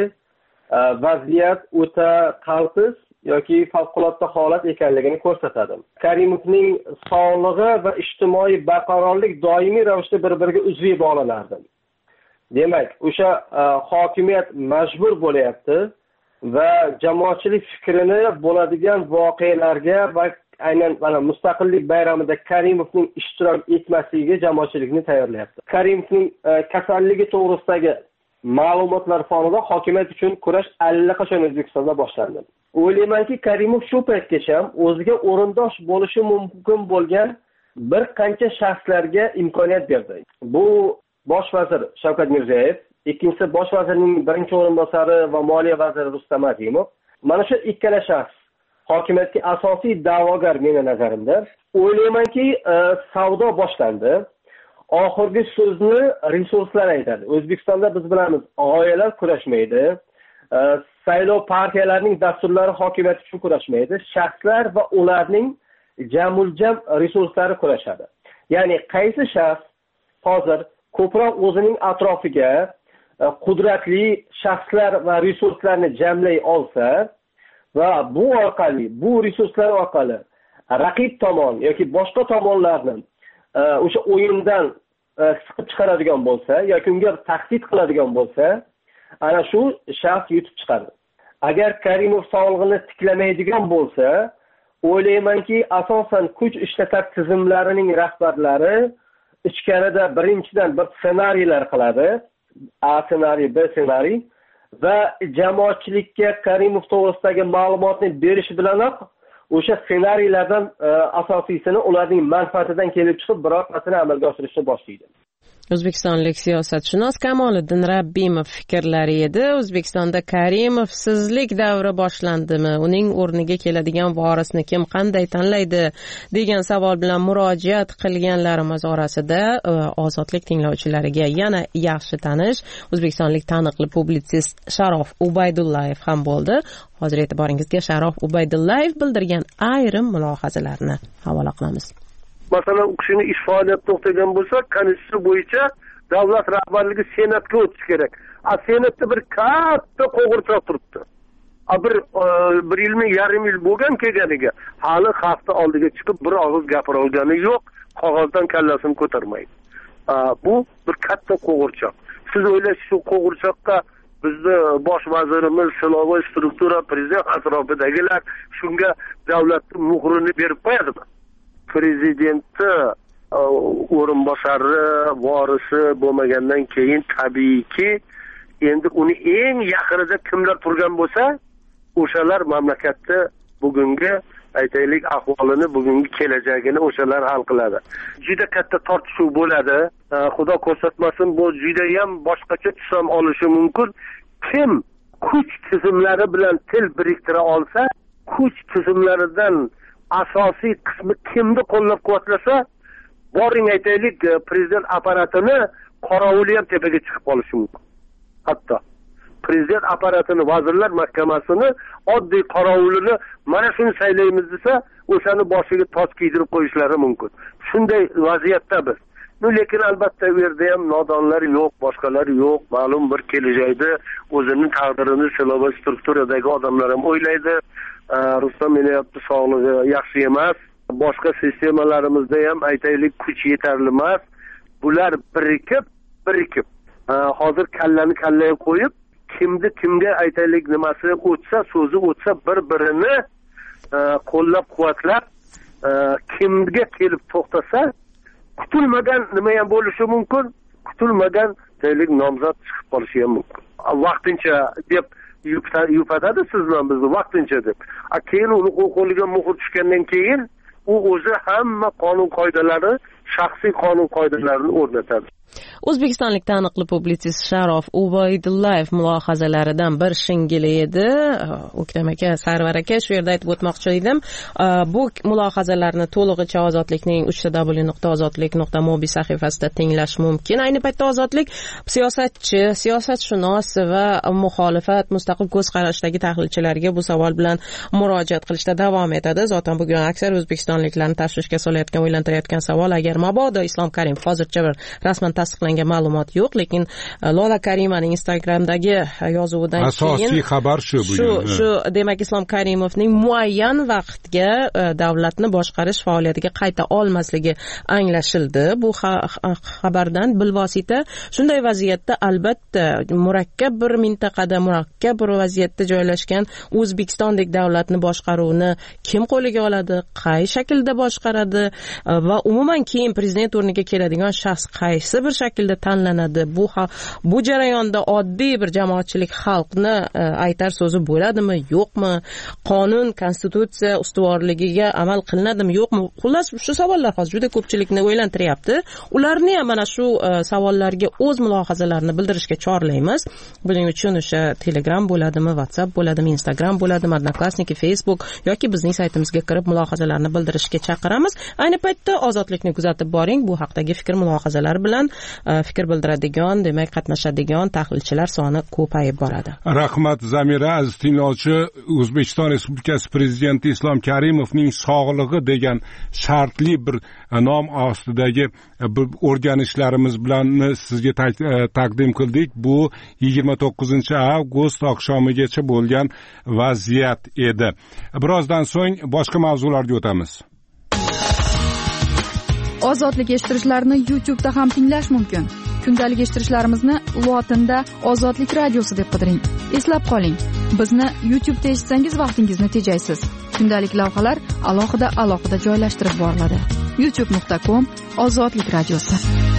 vaziyat o'ta qaltis yoki favqulodda holat ekanligini ko'rsatadi. Karimovning sog'lig'i va ijtimoiy barqarorlik doimiy ravishda bir-biriga uzviy bog'lanardi. Demak, o'sha hokimiyat majbur bo'layapti va jamoatchilik fikrini bo'ladigan voqealarga va aynan mana mustaqillik bayramida Karimovning ishtirok etmasligiga jamoatchilikni tayyorlayapti. Karimovning kasalligi to'g'risidagi ma'lumotlar fonida hokimiyat uchun kurash allaqachon O'zbekistonda boshlandi. O'ylaymanki, Karimov shu paytgacha o'ziga o'rindosh bo'lishi mumkin bo'lgan bir qancha shaxslarga imkoniyat berdi. Bu bosh vazir Shavkat Mirziyoyev, ikkinchisi bosh vazirning birinchi o'rinbosari va moliya vaziri Rustam Azimov. Mana shu ikkala shaxs hokimiyatga asosiy da'vogar meni nazarimda. O'ylaymanki, savdo boshlandi. Oxirgi so'zni resurslar aytadi. O'zbekistonda biz bilamiz, g'oyalar kurashmaydi. Saylov partiyalarining dasturlari hokimiyat uchun kurashmaydi. Shaxslar va ularning jamuljam resurslari kurashadi. Ya'ni qaysi shaxs hozir ko'proq o'zining atrofiga qudratli shaxslar va resurslarni jamlay olsa va bu orqali, bu resurslar orqali raqib tomon yoki boshqa tomonlarni o'sha o'yindan siqib chiqaradigan bo'lsa yoki unga tahdid qiladigan bo'lsa, ana shu shaxs yutib chiqadi. Agar Karimov sog'lig'ini tiklamaydigan bo'lsa, o'ylaymanki, asosan kuch ishlatar tizimlarining rahbarlari ichkarida birinchidan bir ssenariylar qiladi. A ssenariy, B ssenariy va jamoatchilikka Karimov to'g'risidagi ma'lumotni berish bilanoq o'sha ssenariylardan asosiysini ularning manfaatidan kelib chiqib birortasini amalga oshirishni boshlaydi. O'zbekistonlik siyosatshunos Kamoliddin Rabbimov fikrlari edi. O'zbekistonda Karimovsizlik davri boshlandimi? Uning o'rniga keladigan vorisni kim qanday tanlaydi degan savol bilan murojaat qilganlarimiz orasida ozodlik tinglovchilariga yana yaxshi tanish o'zbekistonlik taniqli publitsist Sharof Ubaydullayev ham bo'ldi. Hozir e'tiboringizga Sharof Ubaydullayev bildirgan ayrim mulohazalarni havola qilamiz. Masalan, u kishini ish faoliyati to'xtagan bo'lsa, konstitutsiya bo'yicha davlat rahbarligi senatga o'tishi kerak. A senatda bir katta qo'g'irchoq turibdi. A bir bir yilmi yarim yil bo'lgan kelganiga hali hafta oldiga chiqib bir og'iz gapira olgani yo'q, qog'ozdan kallasini ko'tarmaydi. Bu bir katta qo'g'irchoq. Siz o'ylaysiz, shu qo'g'irchoqqa bizni bosh vazirimiz, siloviy struktura, prezident atrofidagilar shunga davlatning muhrini berib qo'yadimi? Prezidentni o'rinbosari, vorisi bo'lmagandan keyin tabiiyki, endi uni eng yaqinida kimlar turgan bo'lsa, o'shalar mamlakatda bugungi aytaylik ahvolini, bugungi kelajagini o'shalar hal qiladi. Juda katta tortishuv bo'ladi. Xudo ko'rsatmasin, bu juda ham boshqacha tus ham olishi mumkin. Kim kuch tizimlari bilan til biriktira olsa, kuch tizimlaridan asosiy qismi kimni qo'llab-quvvatlasa, boring aytaylik, prezident apparatini qorovuli ham tepaga chiqib qolishi mumkin. Hatto prezident apparatini, vazirlar mahkamasini, oddiy qorovulini mana shuni saylaymiz desa, o'shani boshiga toj kiydirib qo'yishlari mumkin. Shunday vaziyatda biz. No, lekin albatta u yerda ham nodonlar yo'q, boshqalar yo'q. Ma'lum bir kelajakda o'zining taqdirini siloviy strukturadagi odamlar ham o'ylaydi. Rustam Minayotni sog'lig'i yaxshi emas. Boshqa sistemalarimizda ham aytaylik kuch yetarli emas. Bular birikib, birikib. Hozir kallani kallaga qo'yib, kimni kimga aytaylik nimasi o'tsa, so'zi o'tsa bir-birini qo'llab-quvvatlab kimga kelib to'xtasa kutilmagan nima ham bo'lishi mumkin, kutilmagan taylik nomzod chiqib qolishi ham mumkin. Vaqtincha deb yupatadi siz bilan bizni vaqtincha deb. Keyin uni qo'liga muhr tushgandan keyin u o'zi hamma qonun qoidalari, shaxsiy qonun qoidalarini o'rnatadi. O'zbekistonlik taniqli publitsist Sharof Ubaydullayev mulohazalaridan bir shingili edi. O'ktam aka, Sarvar aka, shu yerda aytib o'tmoqchi edim. Bu mulohazalarni to'lig'icha Ozodlikning uch w w w nuqta ozodlik nuqta mobi sahifasida tinglash mumkin. Ayni paytda Ozodlik siyosatchi, siyosatshunos va muxolifat mustaqil ko'z qarashdagi tahlilchilarga bu savol bilan murojaat qilishda davom etadi. Zotan bugun aksar o'zbekistonliklarni tashvishga solayotgan, o'ylantirayotgan savol, agar mabodo Islom Karimov hozircha bir rasman tasdiqlangan ma'lumot yo'q, lekin Lola Karimaning Instagramdagi yozuvidan keyin asosiy xabar shu shu shu demak Islom Karimovning muayyan vaqtga davlatni boshqarish faoliyatiga qayta olmasligi anglashildi. Bu xabardan bilvosita shunday vaziyatda albatta murakkab bir mintaqada, murakkab bir vaziyatda joylashgan O'zbekistondek davlatni boshqaruvni kim qo'liga oladi, qay shaklda boshqaradi va umuman keyin prezident o'rniga keladigan shaxs qaysi bir shaklda tanlanadi. Bu bu jarayonda oddiy bir jamoatchilik xalqni aytar so'zi bo'ladimi, yo'qmi? Qonun, konstitutsiya ustuvorligiga amal qilinadimi, yo'qmi? Xullas, shu savollar hozir juda ko'pchilikni o'ylantiryapti. Ularni ham mana shu savollarga o'z mulohazalarini bildirishga chorlaymiz. Buning uchun o'sha Telegram bo'ladimi, WhatsApp bo'ladimi, Instagram bo'ladimi, Odnoklassniki, Facebook yoki bizning saytimizga kirib mulohazalarni bildirishga chaqiramiz. Ayni paytda Ozodlikni kuzatib boring. Bu haqdagi fikr mulohazalar bilan fikr bildiradigan, demak qatnashadigan tahlilchilar soni ko'payib boradi. Rahmat Zamira. Aziz tinglovchi, O'zbekiston Respublikasi Prezidenti Islom Karimovning sog'lig'i degan shartli bir nom ostidagi o'rganishlarimiz bilan sizga taqdim qildik. Bu yigirma to'qqizinchi avgust oqshomigacha bo'lgan vaziyat edi. Birozdan so'ng boshqa mavzularga o'tamiz. Ozodlik eshittirishlarni YouTube'da ham tinglash mumkin. Kundalik eshittirishlarimizni lotinda Ozodlik radiosi deb qidiring. Eslab qoling, bizni YouTube'da eshitsangiz vaqtingizni tejaysiz. Kundalik lavhalar alohida alohida joylashtirib boriladi. youtube nuqta com Ozodlik radiosi.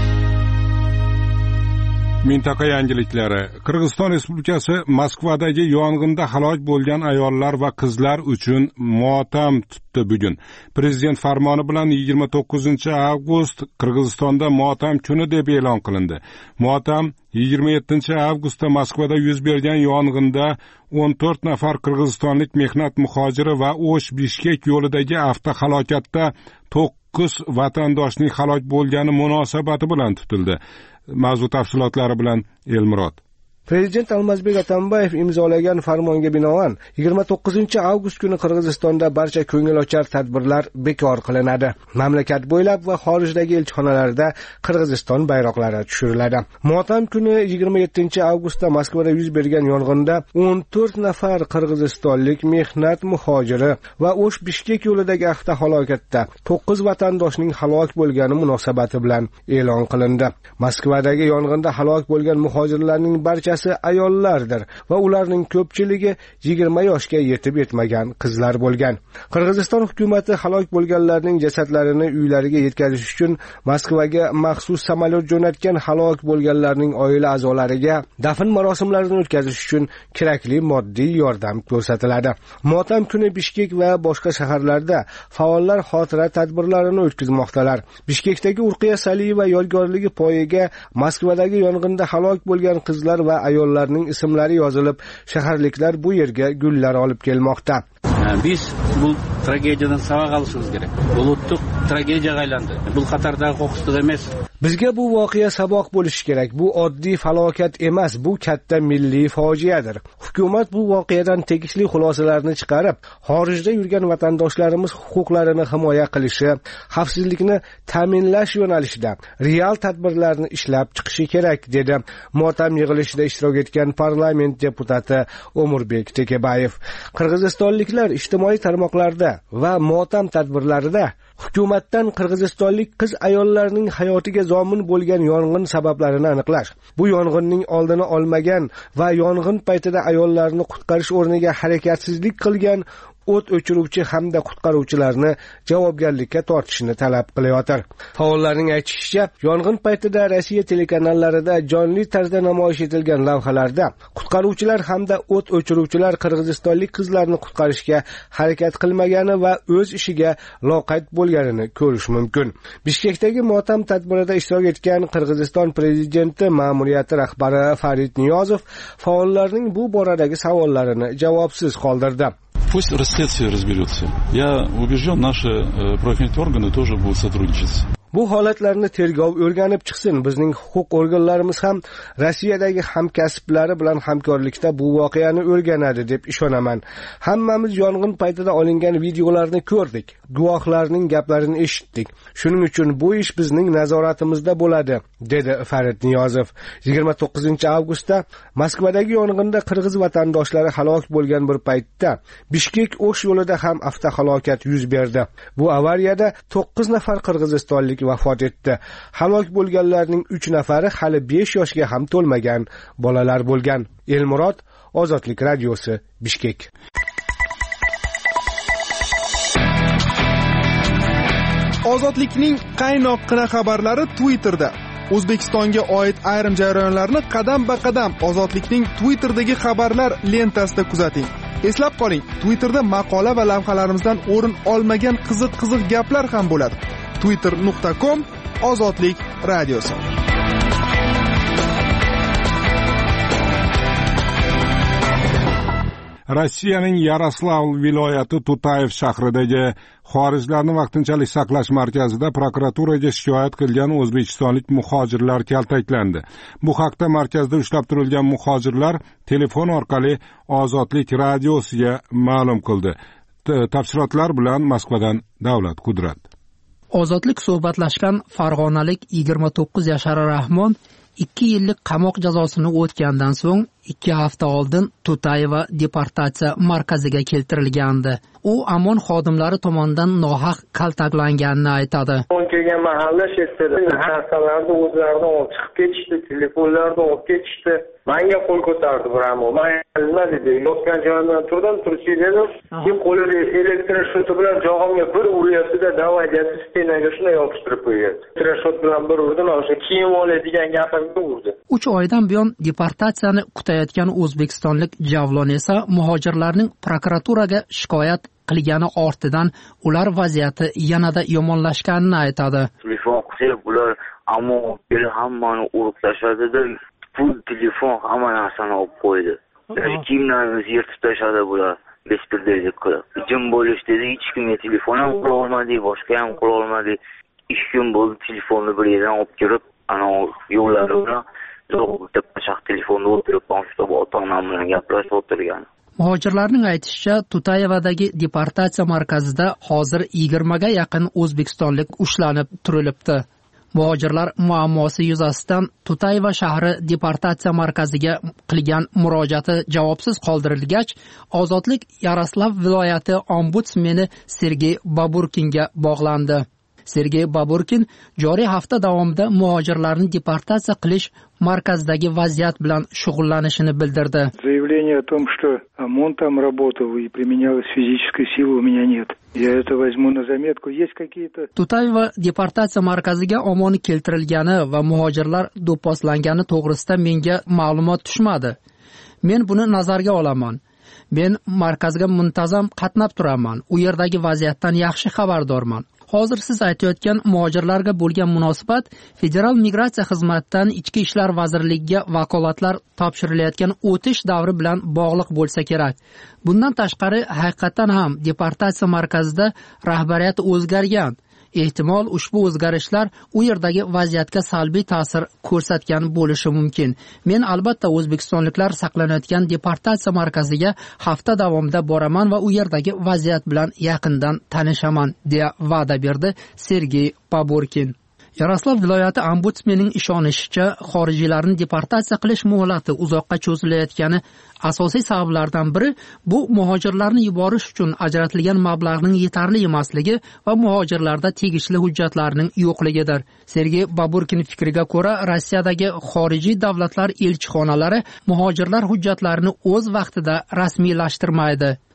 Mintaqa yangiliklari. Qirg'iziston Respublikasi Moskvadagi yong'inda halok bo'lgan ayollar va qizlar uchun motam tutdi bugun. Prezident farmoni bilan yigirma to'qqizinchi avgust Qirg'izistonda motam kuni deb e'lon qilindi. Motam yigirma yettinchi avgustda Moskvada yuz bergan yong'inda o'n to'rt nafar qirg'izistonlik mehnat muhojiri va O'sh-Bishkek yo'lidagi avtohalokatda to'qqiz vatandoshning halok bo'lgani munosabati bilan tutildi. Mavzu tafsilotlari bilan Elmurod. Prezident Almazbek Atambayev imzolagan farmonga binoan yigirma to'qqizinchi avgust kuni Qirg'izistonda barcha ko'ngilochar tadbirlar bekor qilinadi. Mamlakat bo'ylab va xorijdagi elchixonalarda Qirg'iziston bayroqlari tushiriladi. Motam kuni yigirma yettinchi avgustda Moskvada yuz bergan yong'inda o'n to'rt nafar qirg'izistonlik mehnat muhojiri va O'sh-Bishkek yo'lidagi avtohalokatda to'qqiz vatandoshning halok bo'lgani munosabati bilan e'lon qilindi. Moskvadagi yong'inda halok bo'lgan muhojirlarning barchasi ayollardir va ularning ko'pchiligi yigirma yoshga yetib yetmagan qizlar bo'lgan. Qirg'iziston hukumatı halok bo'lganlarning jasadlarini uylariga yetkazish uchun Moskvaga maxsus samolyot jo'natgan, halok bo'lganlarning oila a'zolariga dafn marosimlarini o'tkazish uchun kerakli moddiy yordam ko'rsatiladi. Motam kuni Bishkek va boshqa shaharlarda faollar xotira tadbirlarini o'tkazmoqdalar. Bishkekdagi Urqiya Saliyeva yodgorligi poyiga Moskvadagi yong'inda halok bo'lgan qizlar va ayollarning ismlari yozilib, shaharliklar bu yerga gullar olib kelmoqda. Biz bu tragediyadan saboq olishimiz kerak. Bu ulug' tragediyaga aylandi. Bu xatardagi qo'qqislik emas. Bizga bu voqea saboq bo'lishi kerak. Bu oddiy falokat emas, bu katta milliy fojiadir. Hukumat bu voqeadan tegishli xulosalarni chiqarib, xorijda yurgan vatandoshlarimiz huquqlarini himoya qilishi, xavfsizlikni ta'minlash yo'nalishida real tadbirlarni ishlab chiqishi kerak, dedi motam yig'ilishida ishtirok etgan parlament deputati Umurbek Tekebayev. Qirg'izistonliklar ijtimoiy tarmoqlarda va motam tadbirlarida hukumatdan qirg'izistonlik qiz ayollarning hayotiga zomin bo'lgan yong'in sabablarini aniqlash, bu yong'inning oldini olmagan va yong'in paytida ayollarni qutqarish o'rniga harakatsizlik qilgan o't o'chiruvchi hamda qutqaruvchilarni javobgarlikka tortishni talab qilayotir. Faollarning aytishicha, yong'in paytida Rossiya telekanallarida jonli tarzda namoyish etilgan lavhalarda qutqaruvchilar hamda o't o'chiruvchilar qirg'izistonlik qizlarni qutqarishga harakat qilmagani va o'z ishiga loqayd bo'lganini ko'rish mumkin. Bishkekdagi motam tadbirida ishtirok etgan Qirg'iziston prezidenti ma'muriyati rahbari Farid Niyozov faollarning bu boradagi savollarini javobsiz qoldirdi. Пусть расследствие разберется. Я убежден, наши правоохранительные органы тоже будут сотрудничать. Bu holatlarni tergov o'rganib chiqsin. Bizning huquq organlarimiz ham Rossiyadagi hamkasblari bilan hamkorlikda bu voqeani o'rganadi deb ishonaman. Hammamiz yong'in paytida olingan videolarni ko'rdik. Guvohlarning gaplarini eshitdik. Shuning uchun bu ish bizning nazoratimizda bo'ladi, dedi Farid Niyozov. yigirma to'qqizinchi avgustda Moskvadagi yong'inda qirg'iz vatandoshlari halok bo'lgan bir paytda Bishkek O'sh yo'lida ham avtohalokat yuz berdi. Bu avariyada to'qqiz nafar qirg'izistonlik vafot etdi. Halok bo'lganlarning uch nafari hali besh yoshga ham to'lmagan bolalar bo'lgan. Elmurod, Ozodlik radiosi, Bishkek. Ozodlikning qaynoqqina xabarlari Twitterda. O'zbekistonga oid ayrim jarayonlarni qadam-ba-qadam Ozodlikning Twitter'dagi xabarlar lentasida kuzating. Eslab qoling, Twitterda maqola va lavhalarimizdan o'rin olmagan qiziq-qiziq gaplar ham bo'ladi. twitter nuqta com Ozodlik radiosi. Rossiyaning Yaroslavl viloyati Tutayev shahridagi xorijlarni vaqtinchalik saqlash markazida prokuraturaga shikoyat qilgan o'zbekistonlik muhojirlar kaltaklandi. Bu haqda markazda ushlab turilgan muhojirlar telefon orqali Ozodlik radiosiga ma'lum qildi. Tafsilotlar bilan Moskvadan Davlat Qudrat. Ozodlik suhbatlashgan farg'onalik yigirma to'qqiz yashar Rahmon ikki yillik qamoq jazosini o'tgandan so'ng ikki hafta oldin Tutayeva deportatsiya markaziga keltirilgandi. U Amon xodimlari tomonidan nohaq kaltaklanganini aytadi. Kelgan mahalla shetida narsalarni o'zlaridan olib chiqib ketishdi, telefonlarni olib ketishdi. Menga qo'l ko'tardi Bramo. Men nima dedi? Yotgan joyimdan turdim, turchi dedim. Keyin qo'lida elektroshoti bilan jog'imga bir uryapti-da, davay deb stenaga shunday yopishtirib qo'yadi. Elektroshot bilan bir urdim, o'sha kiyim oladigan gapimga urdi. uch oydan buyon deportatsiyani kutayotgan o'zbekistonlik Javlon esa muhojirlarning prokuraturaga shikoyat qilgani ortidan ular vaziyati yanada yomonlashganini aytadi. Telefon qilib ular ammo biri hammani urib tashladi-da, pul, telefon, hamma narsani olib qo'ydi. Kiyimlarimizni yirtib tashladi bular. Bespirdelik qilib. Jim bo'lish dedi, hech kimga telefon ham qila olmadik, boshqa ham qila olmadik. ikki kun bo'ldi telefonni bir yerdan olib kirib, ana yo'llari bilan zo'rda pashaq telefonda o'tirib, ota-onam bilan gaplashib o'tirgan. Muhojirlarning aytishicha, Tutayevadagi deportatsiya markazida hozir yigirmaga yaqin o'zbekistonlik ushlanib turilibdi. Muhojirlar muammosi yuzasidan Tutayeva shahri deportatsiya markaziga qilgan murojaati javobsiz qoldirilgach, Ozodlik Yaroslav viloyati ombudsmeni Sergey Baburkinga bog'landi. Sergey Baburkin joriy hafta davomida muhojirlarni deportatsiya qilish markazidagi vaziyat bilan shug'ullanishini bildirdi. Заявление о том, что ОМОН там работал и применялась физическая сила, у меня нет. Я это возьму на заметку. Есть какие-то... Tutayeva deportatsiya markaziga OMON keltirilgani va muhojirlar do'pposlangani to'g'risida menga ma'lumot tushmadi. Men buni nazarga olaman. Men markazga muntazam qatnab turaman. U yerdagi vaziyatdan yaxshi xabardorman. Hozir siz aytayotgan muhojirlarga bo'lgan munosabat Federal migratsiya xizmatidan Ichki ishlar vazirligiga vakolatlar topshirilayotgan o'tish davri bilan bog'liq bo'lsa kerak. Bundan tashqari, haqiqatan ham deportatsiya markazida rahbariyat o'zgargan. Ehtimol ushbu o'zgarishlar u yerdagi vaziyatga salbiy ta'sir ko'rsatgan bo'lishi mumkin. Men albatta o'zbekistonliklar saqlanayotgan deportatsiya markaziga hafta davomida boraman va u yerdagi vaziyat bilan yaqindan tanishaman, deya va'da berdi Sergey Baburkin. Yaroslav viloyati ombudsmenining ishonishicha, xorijiylarni deportatsiya qilish muhlati uzoqqa cho'zilayotgani asosiy sabablardan biri bu muhojirlarni yuborish uchun ajratilgan mablag'ning yetarli emasligi va muhojirlarda tegishli hujjatlarning yo'qligidir. Sergey Baburkin fikriga ko'ra, Rossiyadagi xorijiy davlatlar elchixonalari muhojirlar hujjatlarini o'z vaqtida rasmiylashtirmaydi.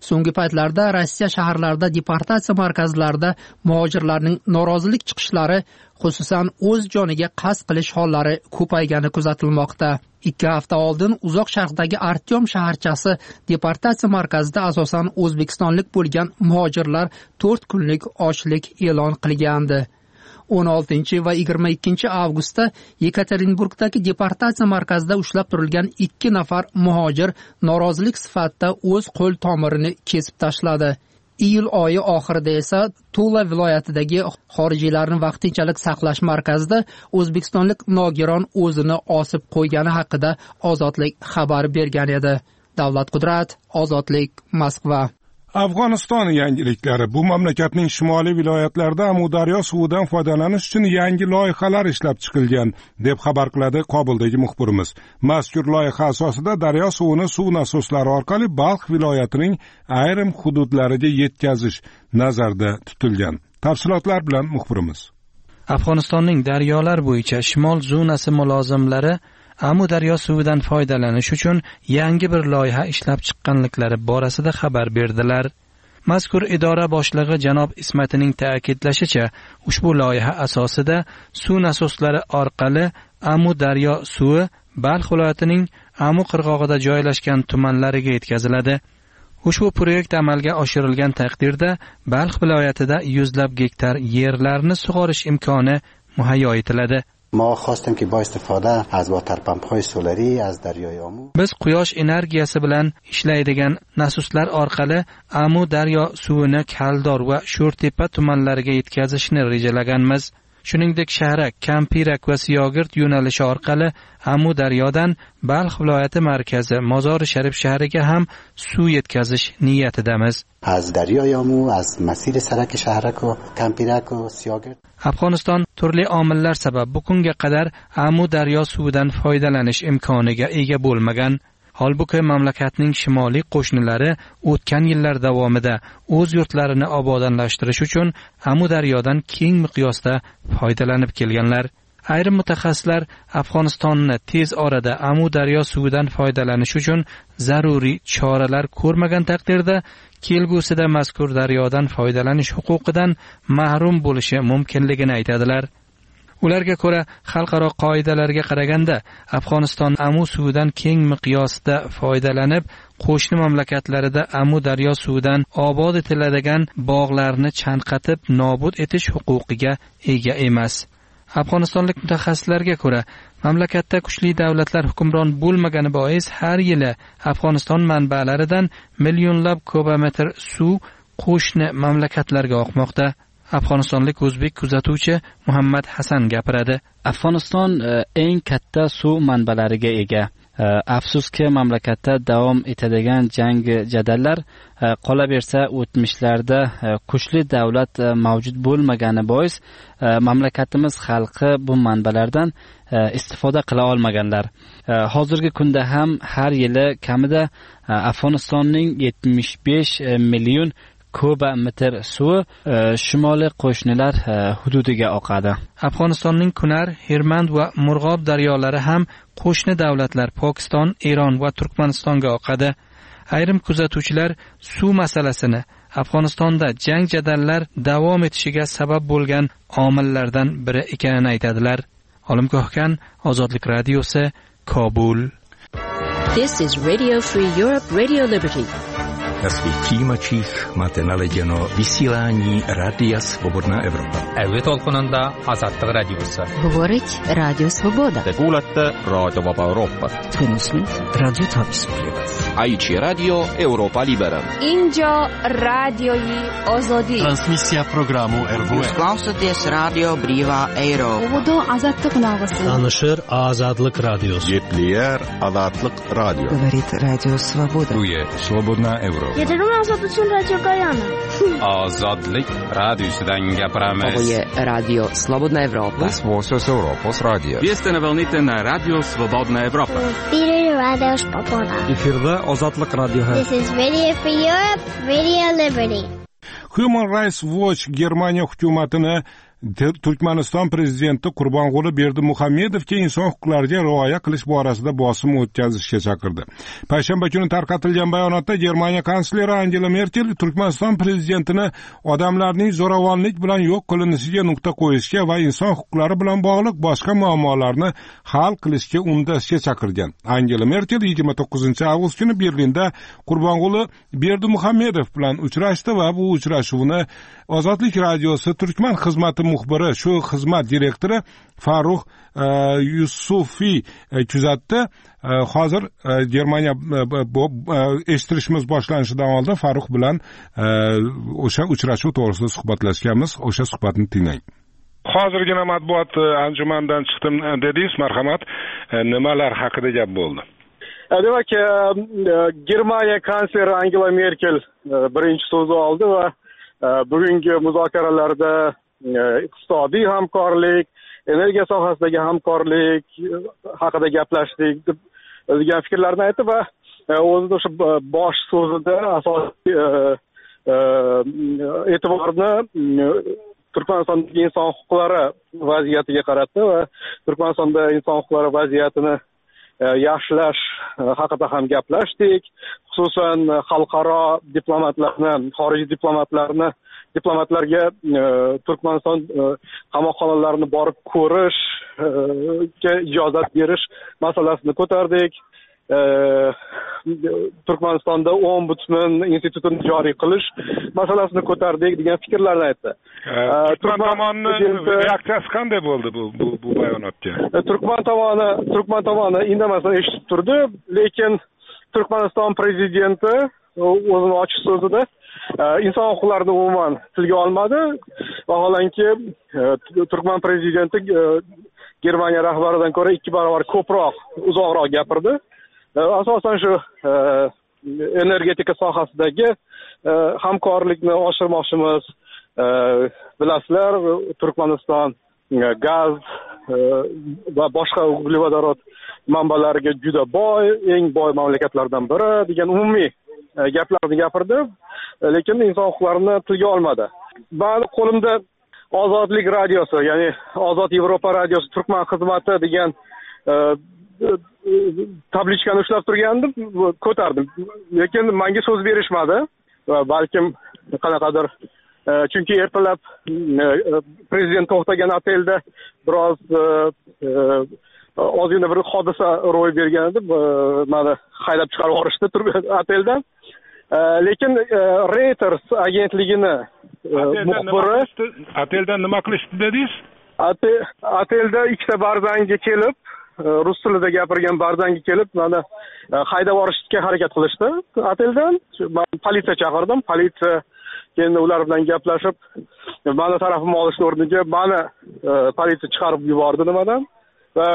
so'nggi paytlarda Rossiya shaharlarida deportatsiya markazlarida muhojirlarning norozilik chiqishlari, xususan o'z joniga qasd qilish hollari ko'paygani kuzatilmoqda. Ikki hafta oldin uzoq sharqdagi Artyom shaharchasi deportatsiya markazida asosan o'zbekistonlik bo'lgan muhojirlar to'rt kunlik ochlik e'lon qilgandi. o'n oltinchi va yigirma ikkinchi avgustda Yekaterinburgdagi deportatsiya markazida ushlab turilgan ikki nafar muhojir norozilik sifatida o'z qo'l tomirini kesib tashladi. Iyul oyi oxirida esa Tula viloyatidagi xorijiylarni vaqtinchalik saqlash markazida o'zbekistonlik nogiron o'zini osib qo'ygani haqida Ozodlik xabar bergan edi. Davlat Qudrat, Ozodlik, Moskva. Afg'oniston yangiliklari. Bu mamlakatning shimoliy viloyatlarida Amudaryo suvidan foydalanish uchun yangi loyihalar ishlab chiqilgan, deb xabar qiladi Kobuldagi muxbirimiz. Mazkur loyiha asosida daryo suvini suv nasoslari orqali Balx viloyatining ayrim hududlariga yetkazish nazarda tutilgan. Tafsilotlar bilan muxbirimiz. Afg'onistonning daryolar bo'yicha shimol zonasi mulozimlari Amu daryo suvidan foydalanish uchun yangi bir loyiha ishlab chiqqanliklari borasida xabar berdilar. Mazkur idora boshlig'i janob Ismatining ta'kidlashicha, ushbu loyiha asosida suv nasoslari orqali Amu daryo suvi Balx viloyatining Amu qirg'og'ida joylashgan tumanlariga yetkaziladi. Ushbu proyekt amalga oshirilgan taqdirda Balx viloyatida yuzlab gektar yerlarni sug'orish imkoni muhayyo etiladi. ما خواستیم که با استفاده از واترپمپ‌های سولری از دریای آمو biz quyosh energiyasi bilan ishlaydigan nasoslar orqali Amu daryo suvini Kaldor va Sho'rtepa tumanlariga yetkazishni rejalaganmiz. Shuningdek, Shahrak, Kampirak va Siyogirt yo'nalishi orqali Amu daryodan Balx viloyati markazi Mozori Sharif shahriga ham suv yetkazish niyatidamiz. از دریای آمو از مسیر سرک شهرک و کمپیرک و سیاگرد Afg'oniston turli omillar sabab bu kunga qadar Amu daryo suvidan foydalanish imkoniga ega bo'lmagan. Holbuki mamlakatning shimoliy qo'shnilari o'tgan yillar davomida o'z yurtlarini obodonlashtirish uchun Amu daryodan keng miqyosda foydalanib kelganlar. Ayrim mutaxassislar Afg'onistonni tez orada Amu daryo suvidan foydalanish uchun zaruriy choralar ko'rmagan taqdirda kelgusida mazkur daryodan foydalanish huquqidan mahrum bo'lishi mumkinligini aytadilar. Ularga ko'ra, xalqaro qoidalarga qaraganda Afg'oniston Amu suvidan keng miqyosda foydalanib, qo'shni mamlakatlarida Amu daryo suvidan obod etiladigan bog'larni chanqatib nobud etish huquqiga ega emas. Afg'onistonlik mutaxassislarga ko'ra, mamlakatda kuchli davlatlar hukmron bo'lmagani bois har yili Afg'oniston manbalaridan millionlab kubometr suv qo'shni mamlakatlarga oqmoqda. Afg'onistonlik o'zbek kuzatuvchi Muhammad Hasan gapiradi. Afg'oniston eng katta suv manbalariga ega. Afsuski mamlakatda davom etadigan jang jadallar qolaversa o'tmishlarda kuchli davlat mavjud bo'lmagani bois mamlakatimiz xalqi bu manbalardan istifoda qila olmaganlar. Hozirgi kunda ham har yili kamida Afg'onistonning yetmish besh million kubometr suvi shimoliy qo'shnilar hududiga oqadi. Afg'onistonning Kunar, Hermand va Murg'ob daryolari ham qo'shni davlatlar Pokiston, Eron va Turkmanistonga oqadi. Ayrim kuzatuvchilar suv masalasini Afg'onistonda jang jadallar davom etishiga sabab bo'lgan omillardan biri ekanini aytadilar. Olimgohkan, Ozodlik radiosi, Kobul. This is Radio Free Europe, Radio Liberty. Na svých přijímačích máte naleděno vysílání Rádia Svobodná Evropa. Әуе толқынында Азаттық радиосы. Говорить Радио Свобода. Te kuulate Raadio Vaba Euroopat. Tunnisnud Radio Tapsprivat. Aici Radio Europa Libera. Injo radioi Ozodi. Transmisja programu R V S. Klausāties Radio Brīvā Eiropa. Ovodu Azatlık nağısı. Tanışır Azadlık Radiosu. Yetliyar Azadlık Radio. Говорит Радио Свобода. Tu je Svobodná Evropa. Yeterim Azad uchun Radio Gayana. Ozodlik radiosidan gapiramiz. Ovo je Radio Slobodna Evropa. Svosos Europos Radio. Vi ste na volnite na Radio Svobodna Evropa. Biri Radio Svoboda. Efirda Ozodlik radiosi. This is Radio for Europe, Radio Liberty. Human Rights Watch Germaniya hukumatini Turkmaniston prezidenti Qurbonquli Berdimuhamedovga inson huquqlariga rioya qilish borasida bosim o'tkazishga chaqirdi. Payshanba kuni tarqatilgan bayonotda Germaniya kansleri Angela Merkel Turkmaniston prezidentini odamlarning zo'ravonlik bilan yo'q qilinishiga nuqta qo'yishga va inson huquqlari bilan bog'liq boshqa muammolarni hal qilishga undashga chaqirgan. Angela Merkel yigirma to'qqizinchi avgust kuni Berlinda Qurbonquli Berdimuhamedov bilan uchrashdi va bu uchrashuvni Ozodlik radiosi Turkman xizmati muxbiri, shu xizmat direktori Farruh Yusufiy kuzatdi. Hozir Germaniya eshittirishimiz boshlanishidan oldin Farruh bilan o'sha uchrashuv to'g'risida suhbatlashganmiz. O'sha suhbatni tinglang. Hozirgina matbuot anjumandan chiqdim dedingiz, marhamat. Nimalar haqida gap bo'ldi? Demak, Germaniya kansleri Angela Merkel birinchi so'zni oldi va bugungi muzokaralarda iqtisodiy hamkorlik, energiya sohasidagi hamkorlik haqida gaplashdik deb degan fikrlarni aytdi va o'zida o'sha bosh so'zida asosiy e'tiborni Turkmanistondagi inson huquqlari vaziyatiga qaratdi va Turkmanistonda inson huquqlari vaziyatini yaxshilash haqida ham gaplashdik. Xususan xalqaro diplomatlarni, xorijiy diplomatlarni diplomatlarga Turkmaniston qamoqxonalarini borib ko'rishga ijozat berish masalasini ko'tardik. Turkmanistonda ombudsman institutini joriy qilish masalasini ko'tardik degan fikrlarni aytdi. Turkman tomonining reaksiyasi qanday bo'ldi bu bu, bu bayonotga? Turkman tomoni Turkman tomoni indamasdan eshitib turdi, lekin Turkmaniston prezidenti o'zining ochiq so'zida inson huquqlarini umuman tilga olmadi. Vaholanki Turkman prezidenti Germaniya rahbaridan ko'ra ikki barobar ko'proq, uzoqroq gapirdi. Asosan shu energetika sohasidagi hamkorlikni oshirmoqchimiz. Bilasizlar, Turkmaniston gaz va boshqa uglevodorod manbalariga juda boy, eng boy mamlakatlardan biri degan umumiy gaplarni gapirdi, lekin inson huquqlarini tilga olmadi. Mani qo'limda Ozodlik radiosi, ya'ni Ozod Yevropa radiosi Turkman xizmati degan tablichkani ushlab turgandim, ko'tardim. Lekin menga so'z berishmadi. Balkim qanaqadir, chunki ertalab prezident to'xtagan otelda biroz ozgina bir hodisa ro'y bergan edi. Meni haydab chiqarib yuborishdi oteldan. Lekin Reuters agentligini muxbiri oteldan nima qilishdi dedingiz? Otelda ikkita barzangi kelib, rus tilida gapirgan barzangi kelib, meni haydab yuborishga harakat qilishdi oteldan. Men politsiya chaqirdim. Politsiya keyin ular bilan gaplashib, meni tarafimni olishni o'rniga meni politsiya chiqarib yubordi nimadan. Va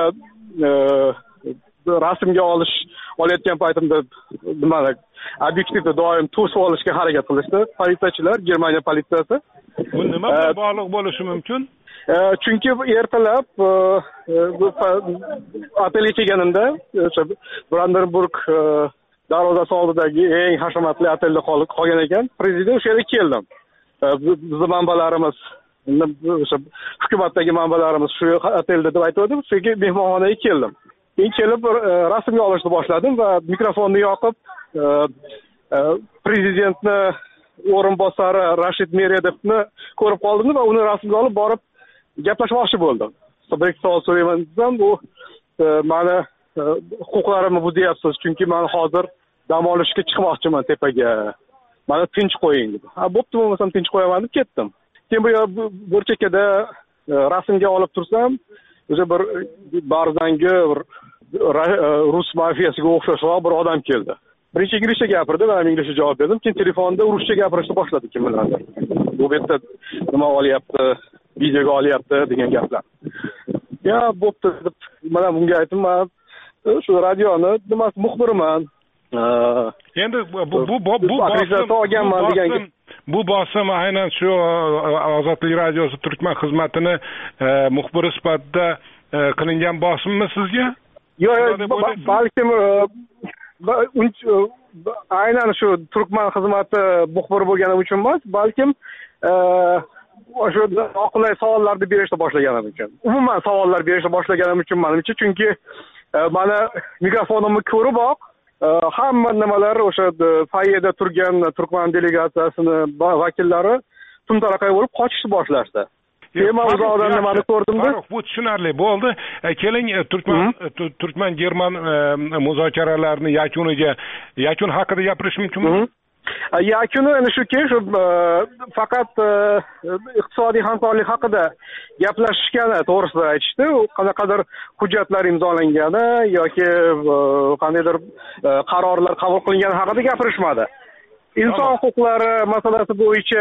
rasmga olish olayotgan paytimda nimani obyektivda doim to'sib olishga harakat qilishdi politsiyachilar, Germaniya politsiyasi. Bu nima bilan bog'liq bo'lishi mumkin? Chunki ertalab otelga kelganimda o'sha Brandenburg darvozasi oldidagi eng hashamatli otelda qolgan ekan. Prezident o'sha yerga keldim. Bizning manbalarimiz, o'sha hukumatdagi manbalarimiz shu otelda deb aytdi. Chunki mehmonxonaga keldim. Men kelib rasmga olishni boshladim va mikrofonni yoqib prezidentni o'rinbosari Rashid Meredovni ko'rib qoldim va uni rasmga olib borib gaplashmoqchi bo'ldim. Bir savol so'rayman desam, bu meni huquqlarimni buzyapsiz, chunki men hozir dam olishga chiqmoqchiman tepaga. Meni tinch qo'ying dedi. Ha, bo'pti, bo'lmasam tinch qo'yaman deb ketdim. Keyin bu burchakada rasmga olib tursam, o'sha bir barzangi bir rus mafiyasiga o'xshashroq bir odam keldi. Birinchi inglizcha gapirdi va men inglizcha javob berdim. Keyin telefonda ruscha gapirishni boshladi kim bilandir. Bu yerda nima olyapti, videoga olyapti degan gaplar. Ya, bo'pti deb mana bunga aytdim, men shu radioni nimasi muxbiriman. Endi bu bu bu bu olganman degan bu bosim aynan shu Ozodlik radiosi Turkman xizmatini muxbiri sifatida qilingan bosimmi sizga? Yo'q, balkim aynan shu Turkman xizmati muxbiri bo'lganim uchun emas, balkim o'sha oqilay savollarni berishni boshlaganim uchun. Umuman savollar berishni boshlaganim uchun menimcha, chunki mana mikrofonimni ko'riboq hamma nimalar o'sha foyeda turgan Turkman delegatsiyasini vakillari tumtaraqay bo'lib qochishni boshlashdi. Keyin uzoqdan nimani ko'rdim-da. Bu tushunarli bo'ldi. Keling Turkman Turkman German muzokaralarning yakuniga yakun haqida gapirish mumkinmi? Yakuni ana shuki, shu faqat iqtisodiy hamkorlik haqida gaplashishgani to'g'risida aytishdi. Qanaqadir hujjatlar imzolangani yoki qandaydir qarorlar qabul qilingani haqida gapirishmadi. Inson huquqlari masalasi bo'yicha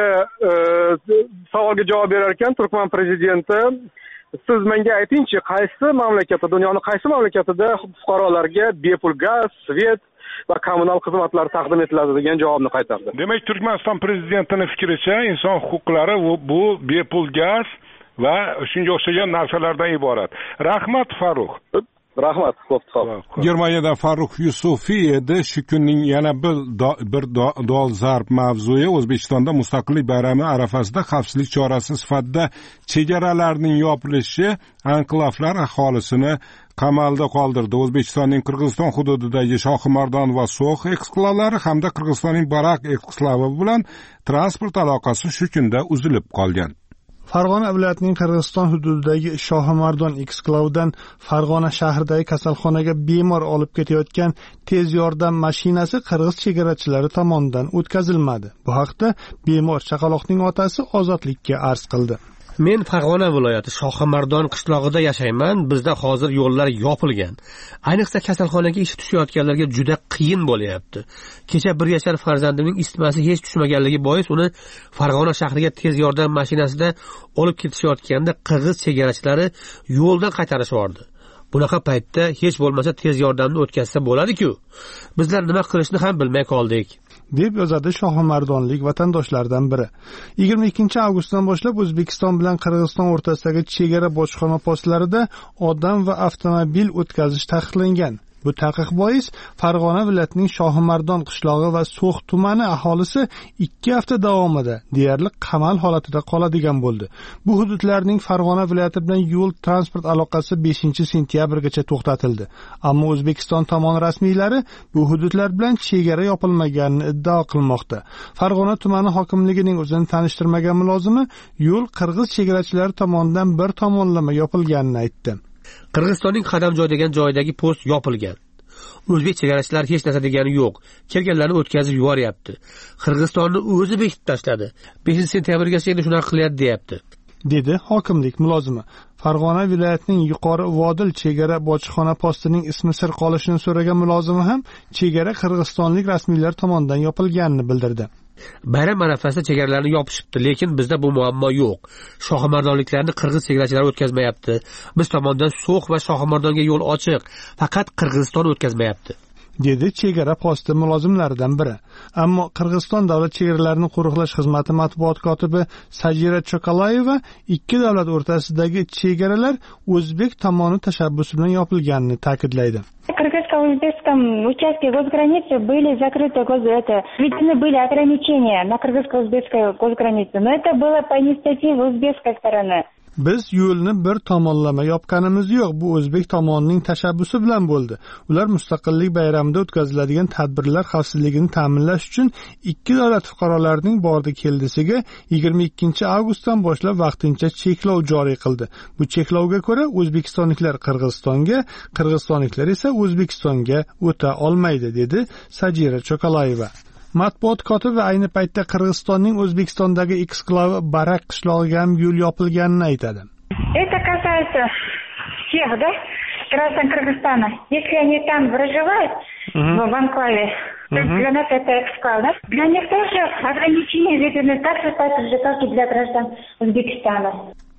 savolga javob berar ekan Turkman prezidenti, siz menga aytingchi, qaysi mamlakatda, dunyoning qaysi mamlakatida fuqarolarga bepul gaz, svet va kommunal xizmatlar taqdim etiladi degan javobni qaytardi. Demak, Turkmaniston prezidentining fikricha inson huquqlari bu bepul gaz va shunga o'xshagan narsalardan iborat. Rahmat Farruh. Rahmat, ko'p sog'. Germaniyada Farruh Yusufiy edi. Shu kunning yana bir do, bir do, dolzarb mavzuyi O'zbekistonda Mustaqillik bayrami arafasida xavfsizlik chorasi sifatida chegaralarning yopilishi anklavlar aholisini qamalda qoldirdi. O'zbekistonning Qirg'iziston hududidagi Shohimardon va So'x eksklavlari hamda Qirg'izistonning Barak eksklavi bilan transport aloqasi shu kunda uzilib qolgan. Farg'ona viloyatining Qirg'iziston hududidagi Shohimardon eksklavidan Farg'ona shahridagi kasalxonaga bemor olib ketayotgan tez yordam mashinasi qirg'iz chegarachilari tomonidan o'tkazilmadi. Bu haqda bemor chaqaloqning otasi Ozodlikka arz qildi. Men Farg'ona viloyati Shohimardon qishlog'ida yashayman. Bizda hozir yo'llar yopilgan. Ayniqsa kasalxonaga ishi tushayotganlarga juda qiyin bo'lyapti. Kecha bir yashar farzandimning isitmasi hech tushmaganligi bois uni Farg'ona shahriga tez yordam mashinasida olib ketishayotganda qirg'iz chegarachilari yo'ldan qaytarishyordi. Bunaqa paytda hech bo'lmasa tez yordamni o'tkazsa bo'ladi-ku. Bizlar nima qilishni ham bilmay qoldik, deb yozadi shohimardonlik vatandoshlardan biri. yigirma ikkinchi avgustdan boshlab O'zbekiston bilan Qirg'iziston o'rtasidagi chegara bojxona postlarida odam va avtomobil o'tkazish taqiqlangan. Bu taqiq bois Farg'ona viloyatining Shohimardon qishlog'i va So'x tumani aholisi ikki hafta davomida deyarli qamal holatida qoladigan bo'ldi. Bu hududlarning Farg'ona viloyati bilan yo'l transport aloqasi beshinchi sentyabrgacha to'xtatildi. Ammo O'zbekiston tomoni rasmiylari bu hududlar bilan chegara yopilmaganini iddao qilmoqda. Farg'ona tumani hokimligining o'zini tanishtirmagan mulozimi yo'l qirg'iz chegarachilari tomonidan bir tomonlama yopilganini aytdi. Qirg'izistonning Qadamjoy degan joydagi post yopilgan. O'zbek chegarachilar hech narsa degani yo'q. Kelganlarni o'tkazib yuboryapti. Qirg'izistonni o'zi bekitib tashladi. beshinchi sentyabrgacha endi shunaqa qilyapti, deyapti, dedi hokimlik mulozimi. Farg'ona viloyatining yuqori Vodil chegara bojxona postining ismi sir qolishini so'ragan mulozimi ham chegara qirg'izistonlik rasmiylar tomonidan yopilganini bildirdi. Bayram arafasida chegaralarni yopishibdi, lekin bizda bu muammo yo'q. Shohimardonliklarni qirg'iz chegarachilari o'tkazmayapti. Biz tomondan So'x va Shohimardonga yo'l ochiq, faqat Qirg'iziston o'tkazmayapti, dedi chegara posti mulozimlaridan biri. Ammo Qirg'iziston davlat chegaralarini qo'riqlash xizmati matbuot kotibi Sajira Chokalayeva ikki davlat o'rtasidagi chegaralar O'zbek tomoni tashabbusi bilan yopilganini ta'kidlaydi. Кыргызско-узбекском участке госграницы были закрыты, это, введены были ограничения на кыргызско-узбекской госгранице, но это было по инициативе узбекской стороны. Biz yo'lni bir tomonlama yopganimiz yo'q, bu o'zbek tomonining tashabbusi bilan bo'ldi. Ular mustaqillik bayramida o'tkaziladigan tadbirlar xavfsizligini ta'minlash uchun ikki davlat fuqarolarining bordi keldisiga yigirma ikkinchi avgustdan boshlab vaqtincha cheklov joriy qildi. Bu cheklovga ko'ra O'zbekistonliklar Qirg'izistonga, Qirg'izistonliklar esa O'zbekistonga o'ta olmaydi, dedi Sajira Chokalayeva. Matbuot kotibi ayni paytda Qirg'izistonning O'zbekistondagi eksklavi Barak qishlog'iga ham yo'l yopilganini aytadi. Это касается всех, да, граждан Кыргызстана. Если они там проживают, uh-huh. в анклаве, то uh-huh. для нас это эксклав, да? Для них тоже ограничения введены так же, так же, как и для граждан Узбекистана.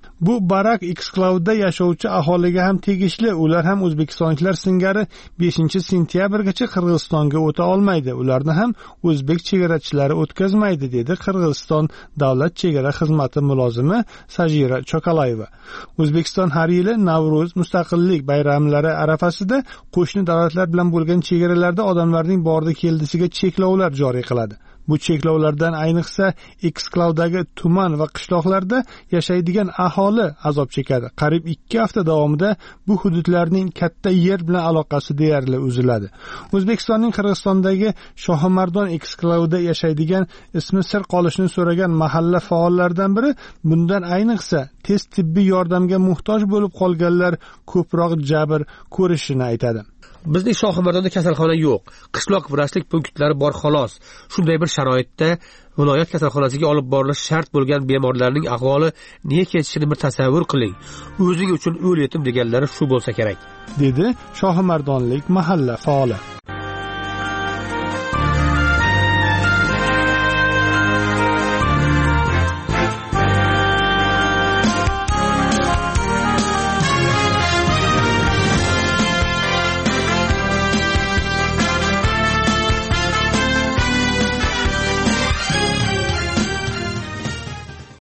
Bu Barak eksklavida yashovchi aholiga ham tegishli. Ular ham O'zbekistonliklar singari beshinchi sentyabrgacha Qirg'izistonga o'ta olmaydi. Ularni ham o'zbek chegarachilari o'tkazmaydi, dedi Qirg'iziston davlat chegara xizmati mulozimi Sajira Chokalayeva. O'zbekiston har yili Navro'z, Mustaqillik bayramlari arafasida qo'shni davlatlar bilan bo'lgan chegaralarda odamlarning bordi keldisiga cheklovlar joriy qiladi. Bu cheklovlardan ayniqsa eksklavdagi tuman va qishloqlarda yashaydigan aholi azob chekadi. Qariyb ikki hafta davomida bu hududlarning katta yer bilan aloqasi deyarli uziladi. O'zbekistonning Qirg'izistondagi Shohimardon eksklavida yashaydigan ismi sir qolishini so'ragan mahalla faollaridan biri bundan ayniqsa tez tibbiy yordamga muhtoj bo'lib qolganlar ko'proq jabr ko'rishini aytadi. Bizning Shohimardonda kasalxona yo'q. Qishloq vrachlik punktlari bor xolos. Shunday bir sharoitda viloyat kasalxonasiga olib borilishi shart bo'lgan bemorlarning ahvoli nega kechishini bir tasavvur qiling. O'zing uchun o'l yetim deganlari shu bo'lsa kerak, dedi Shohimardonlik mahalla faoli.